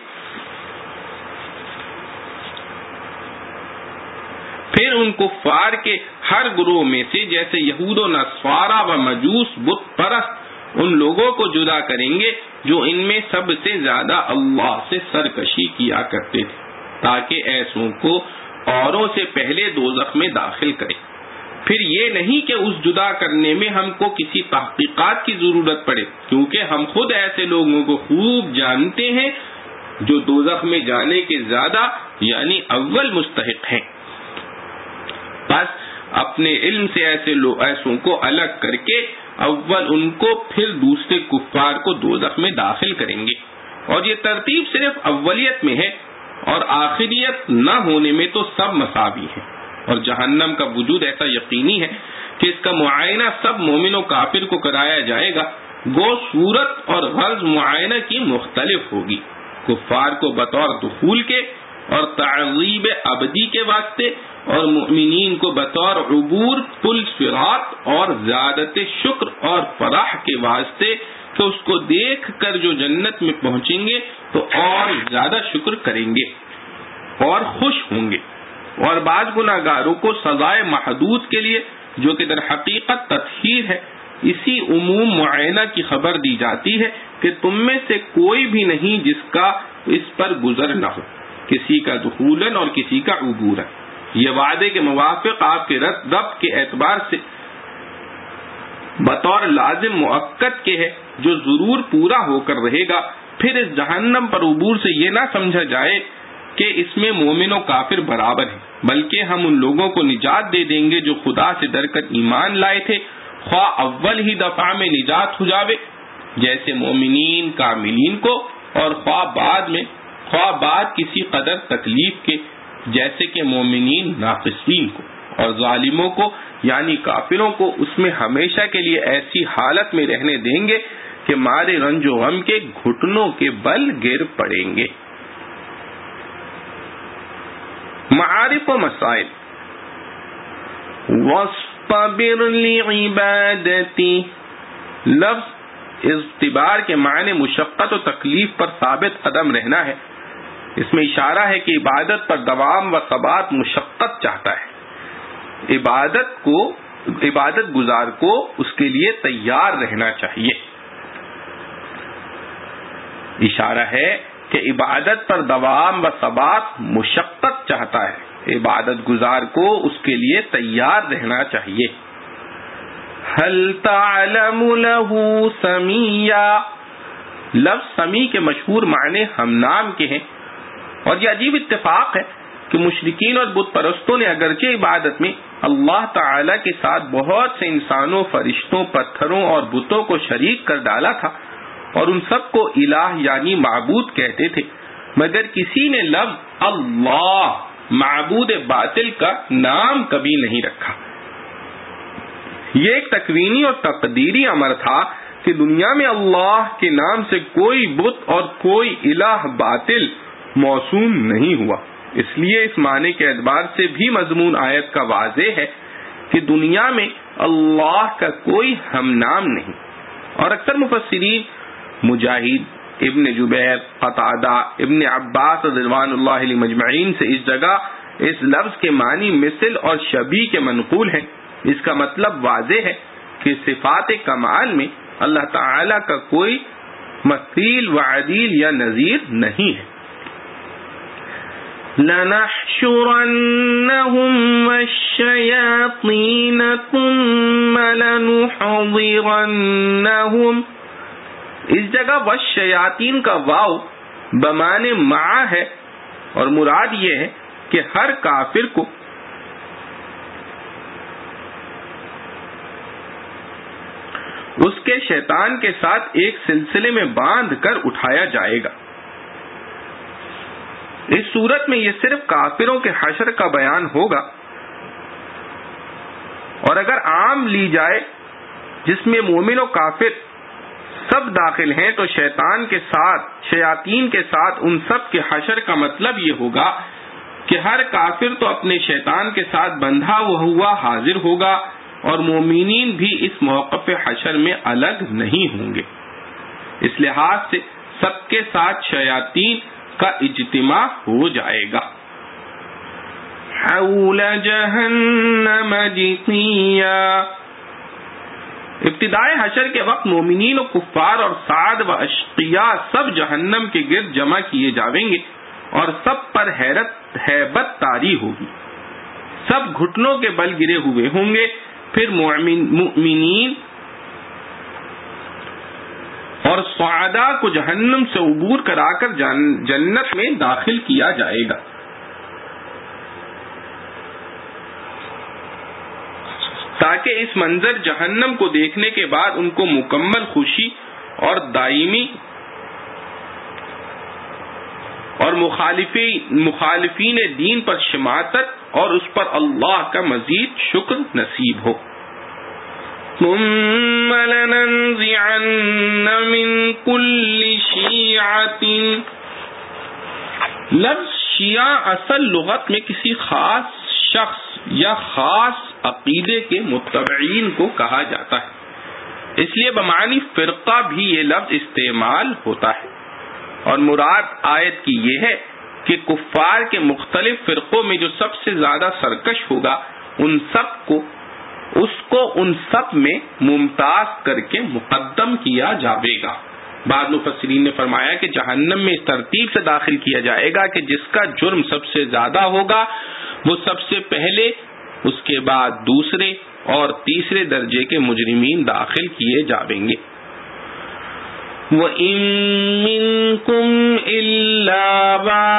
پھر ان کفار کے ہر گروہ میں سے جیسے یہود و نصارا و مجوس بت پرست ان لوگوں کو جدا کریں گے جو ان میں سب سے زیادہ اللہ سے سرکشی کیا کرتے تھے، تاکہ ایسوں کو اوروں سے پہلے دوزخ میں داخل کرے۔ پھر یہ نہیں کہ اس جدا کرنے میں ہم کو کسی تحقیقات کی ضرورت پڑے، کیونکہ ہم خود ایسے لوگوں کو خوب جانتے ہیں جو دوزخ میں جانے کے زیادہ یعنی اول مستحق ہیں۔ بس اپنے علم سے ایسے لوگ ایسوں کو الگ کر کے اول ان کو پھر دوسرے کفار کو دوزخ میں داخل کریں گے، اور یہ ترتیب صرف اولیت میں ہے، اور آخریت نہ ہونے میں تو سب مساوی ہیں۔ اور جہنم کا وجود ایسا یقینی ہے کہ اس کا معائنہ سب مومن و کافر کو کرایا جائے گا، گو صورت اور غرض معائنہ کی مختلف ہوگی، کفار کو بطور دخول کے اور تعذیب ابدی کے واسطے، اور مؤمنین کو بطور عبور پل صراط اور زیادت شکر اور فرح کے واسطے کہ اس کو دیکھ کر جو جنت میں پہنچیں گے تو اور زیادہ شکر کریں گے اور خوش ہوں گے۔ اور بعض گناہگاروں کو سزائے محدود کے لیے جو کہ در حقیقت تطہیر ہے، اسی عموم معائنہ کی خبر دی جاتی ہے کہ تم میں سے کوئی بھی نہیں جس کا اس پر گزر نہ ہو، کسی کا دخولاً اور کسی کا عبوراً۔ یہ وعدے کے موافق آپ کے رب کے اعتبار سے بطور لازم مؤکد کے ہے جو ضرور پورا ہو کر رہے گا۔ پھر اس جہنم پر عبور سے یہ نہ سمجھا جائے کہ اس میں مومن و کافر برابر ہیں، بلکہ ہم ان لوگوں کو نجات دے دیں گے جو خدا سے ڈر کر ایمان لائے تھے، خواہ اول ہی دفعہ میں نجات ہو جاوے جیسے مومنین کاملین کو، اور خواہ بعد میں خواہ بعد کسی قدر تکلیف کے جیسے کہ مومنین ناقصین کو، اور ظالموں کو یعنی کافروں کو اس میں ہمیشہ کے لیے ایسی حالت میں رہنے دیں گے کہ مارے رنج و غم کے گھٹنوں کے بل گر پڑیں گے۔ معارف و مسائل۔ وَاصْطَبِرْ لِعِبَادَتِي، لفظ اضطبار کے معنی مشقت و تکلیف پر ثابت قدم رہنا ہے۔ اس میں اشارہ ہے کہ عبادت پر دوام و ثبات مشقت چاہتا ہے، عبادت کو عبادت گزار کو اس کے لیے تیار رہنا چاہیے۔ اشارہ ہے کہ عبادت پر دوام و ثبات مشقت چاہتا ہے، عبادت گزار کو اس کے لیے تیار رہنا چاہیے۔ هل تعلم له سمیا، لفظ سمی کے مشہور معنی ہم نام کے ہیں، اور یہ عجیب اتفاق ہے کہ مشرکین اور بت پرستوں نے اگرچہ عبادت میں اللہ تعالی کے ساتھ بہت سے انسانوں، فرشتوں، پتھروں اور بتوں کو شریک کر ڈالا تھا اور ان سب کو الہ یعنی معبود کہتے تھے، مگر کسی نے لفظ اللہ معبود باطل کا نام کبھی نہیں رکھا۔ یہ ایک تکوینی اور تقدیری امر تھا کہ دنیا میں اللہ کے نام سے کوئی بت اور کوئی الہ باطل موسوم نہیں ہوا۔ اس لیے اس معنی کے اعتبار سے بھی مضمون آیت کا واضح ہے کہ دنیا میں اللہ کا کوئی ہم نام نہیں۔ اور اکثر مفسرین مجاہد، ابن جبیر، قتادہ، ابن عباس رضوان اللہ علیہ مجمعین سے اس جگہ اس لفظ کے معنی مثل اور شبیہ کے منقول ہیں۔ اس کا مطلب واضح ہے کہ صفات کمال میں اللہ تعالی کا کوئی مثیل و عدیل یا نظیر نہیں ہے۔ لَنَحْشُرَنَّهُمْ وَالشَّيَاطِينَ ثُمَّ لَنُحْضِرَنَّهُمْ، اس جگہ والشیاطین کا واو بمعنی مع ہے، اور مراد یہ ہے کہ ہر کافر کو کے شیطان کے ساتھ ایک سلسلے میں باندھ کر اٹھایا جائے گا۔ اس صورت میں یہ صرف کافروں کے حشر کا بیان ہوگا، اور اگر عام لی جائے جس میں مومن و کافر سب داخل ہیں تو شیطان کے ساتھ شیاطین کے ساتھ ان سب کے حشر کا مطلب یہ ہوگا کہ ہر کافر تو اپنے شیطان کے ساتھ بندھا ہوا حاضر ہوگا، اور مومنین بھی اس موقف حشر میں الگ نہیں ہوں گے۔ اس لحاظ سے سب کے ساتھ شیاطین کا اجتماع ہو جائے گا۔ حول جہنم جثیا، ابتدائے حشر کے وقت مومنین و کفار اور سعد و اشقیاء سب جہنم کے گرد جمع کیے جاویں گے، اور سب پر حیرت ہیبت طاری ہوگی، سب گھٹنوں کے بل گرے ہوئے ہوں گے۔ پھر مؤمنین اور سعداء کو جہنم سے عبور کرا کر جنت میں داخل کیا جائے گا۔ تاکہ اس منظر جہنم کو دیکھنے کے بعد ان کو مکمل خوشی اور دائمی اور مخالفین دین پر شماتت اور اس پر اللہ کا مزید شکر نصیب ہو۔ ثم لننزعن من كل شیعۃ، لفظ شیعہ اصل لغت میں کسی خاص شخص یا خاص عقیدے کے متبعین کو کہا جاتا ہے، اس لیے بمعنی فرقہ بھی یہ لفظ استعمال ہوتا ہے، اور مراد آیت کی یہ ہے کہ کفار کے مختلف فرقوں میں جو سب سے زیادہ سرکش ہوگا ان سب کو اس کو ان سب میں ممتاز کر کے مقدم کیا جاوے گا۔ بعض مفسرین نے فرمایا کہ جہنم میں اس ترتیب سے داخل کیا جائے گا کہ جس کا جرم سب سے زیادہ ہوگا وہ سب سے پہلے، اس کے بعد دوسرے اور تیسرے درجے کے مجرمین داخل کیے جاویں گے۔ وَإِن مِّنكُمْ إِلَّا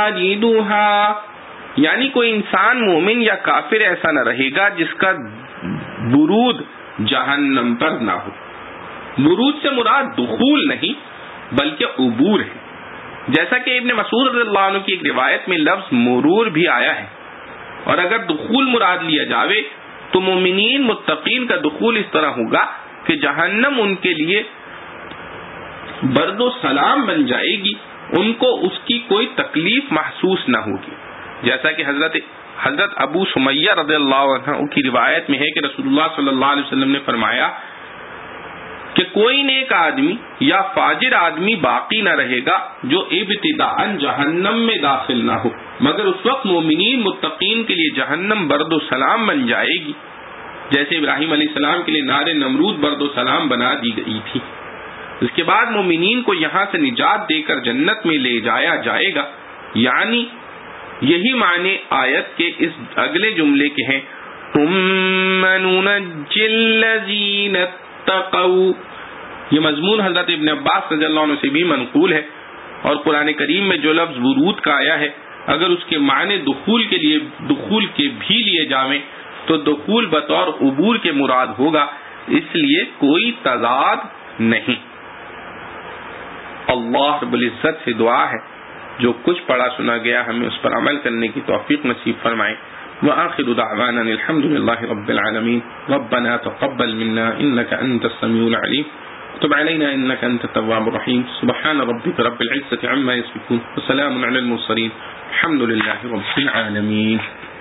وَارِدُهَا، یعنی کوئی انسان مومن یا کافر ایسا نہ رہے گا جس کا برود جہنم پر نہ ہو۔ برود سے مراد دخول نہیں بلکہ عبور ہے، جیسا کہ ابن مسعود رضی اللہ عنہ کی ایک روایت میں لفظ مرور بھی آیا ہے، اور اگر دخول مراد لیا جاوے تو مومنین متقین کا دخول اس طرح ہوگا کہ جہنم ان کے لیے برد و سلام بن جائے گی، ان کو اس کی کوئی تکلیف محسوس نہ ہوگی، جیسا کہ حضرت حضرت ابو سمیہ رضی اللہ عنہ کی روایت میں ہے کہ رسول اللہ صلی اللہ علیہ وسلم نے فرمایا کہ کوئی نیک آدمی یا فاجر آدمی باقی نہ رہے گا جو ابتداءً جہنم میں داخل نہ ہو، مگر اس وقت مومنین متقین کے لیے جہنم برد و سلام بن جائے گی، جیسے ابراہیم علیہ السلام کے لیے نار نمرود برد و سلام بنا دی گئی تھی۔ اس کے بعد مومنین کو یہاں سے نجات دے کر جنت میں لے جایا جائے گا، یعنی یہی معنی آیت کے اس اگلے جملے کے ہیں، ثم ننجی الذین اتقوا۔ یہ مضمون حضرت ابن عباس رضی اللہ عنہ سے بھی منقول ہے، اور قرآن کریم میں جو لفظ ورود کا آیا ہے اگر اس کے معنی دخول کے لیے دخول کے بھی لیے جاویں تو دخول بطور عبور کے مراد ہوگا، اس لیے کوئی تضاد نہیں۔ اللہ رب العزت سے دعا ہے جو کچھ پڑھا سنا گیا ہمیں اس پر عمل کرنے کی توفیق نصیب فرمائے۔ وآخر دعوانا الحمد لله رب العالمين ربنا تقبل منا إنك أنت السميع العليم وتب علينا إنك أنت التواب الرحيم سبحان ربك رب العزة عما يصفون وسلام على المرسلين الحمد لله رب العالمين۔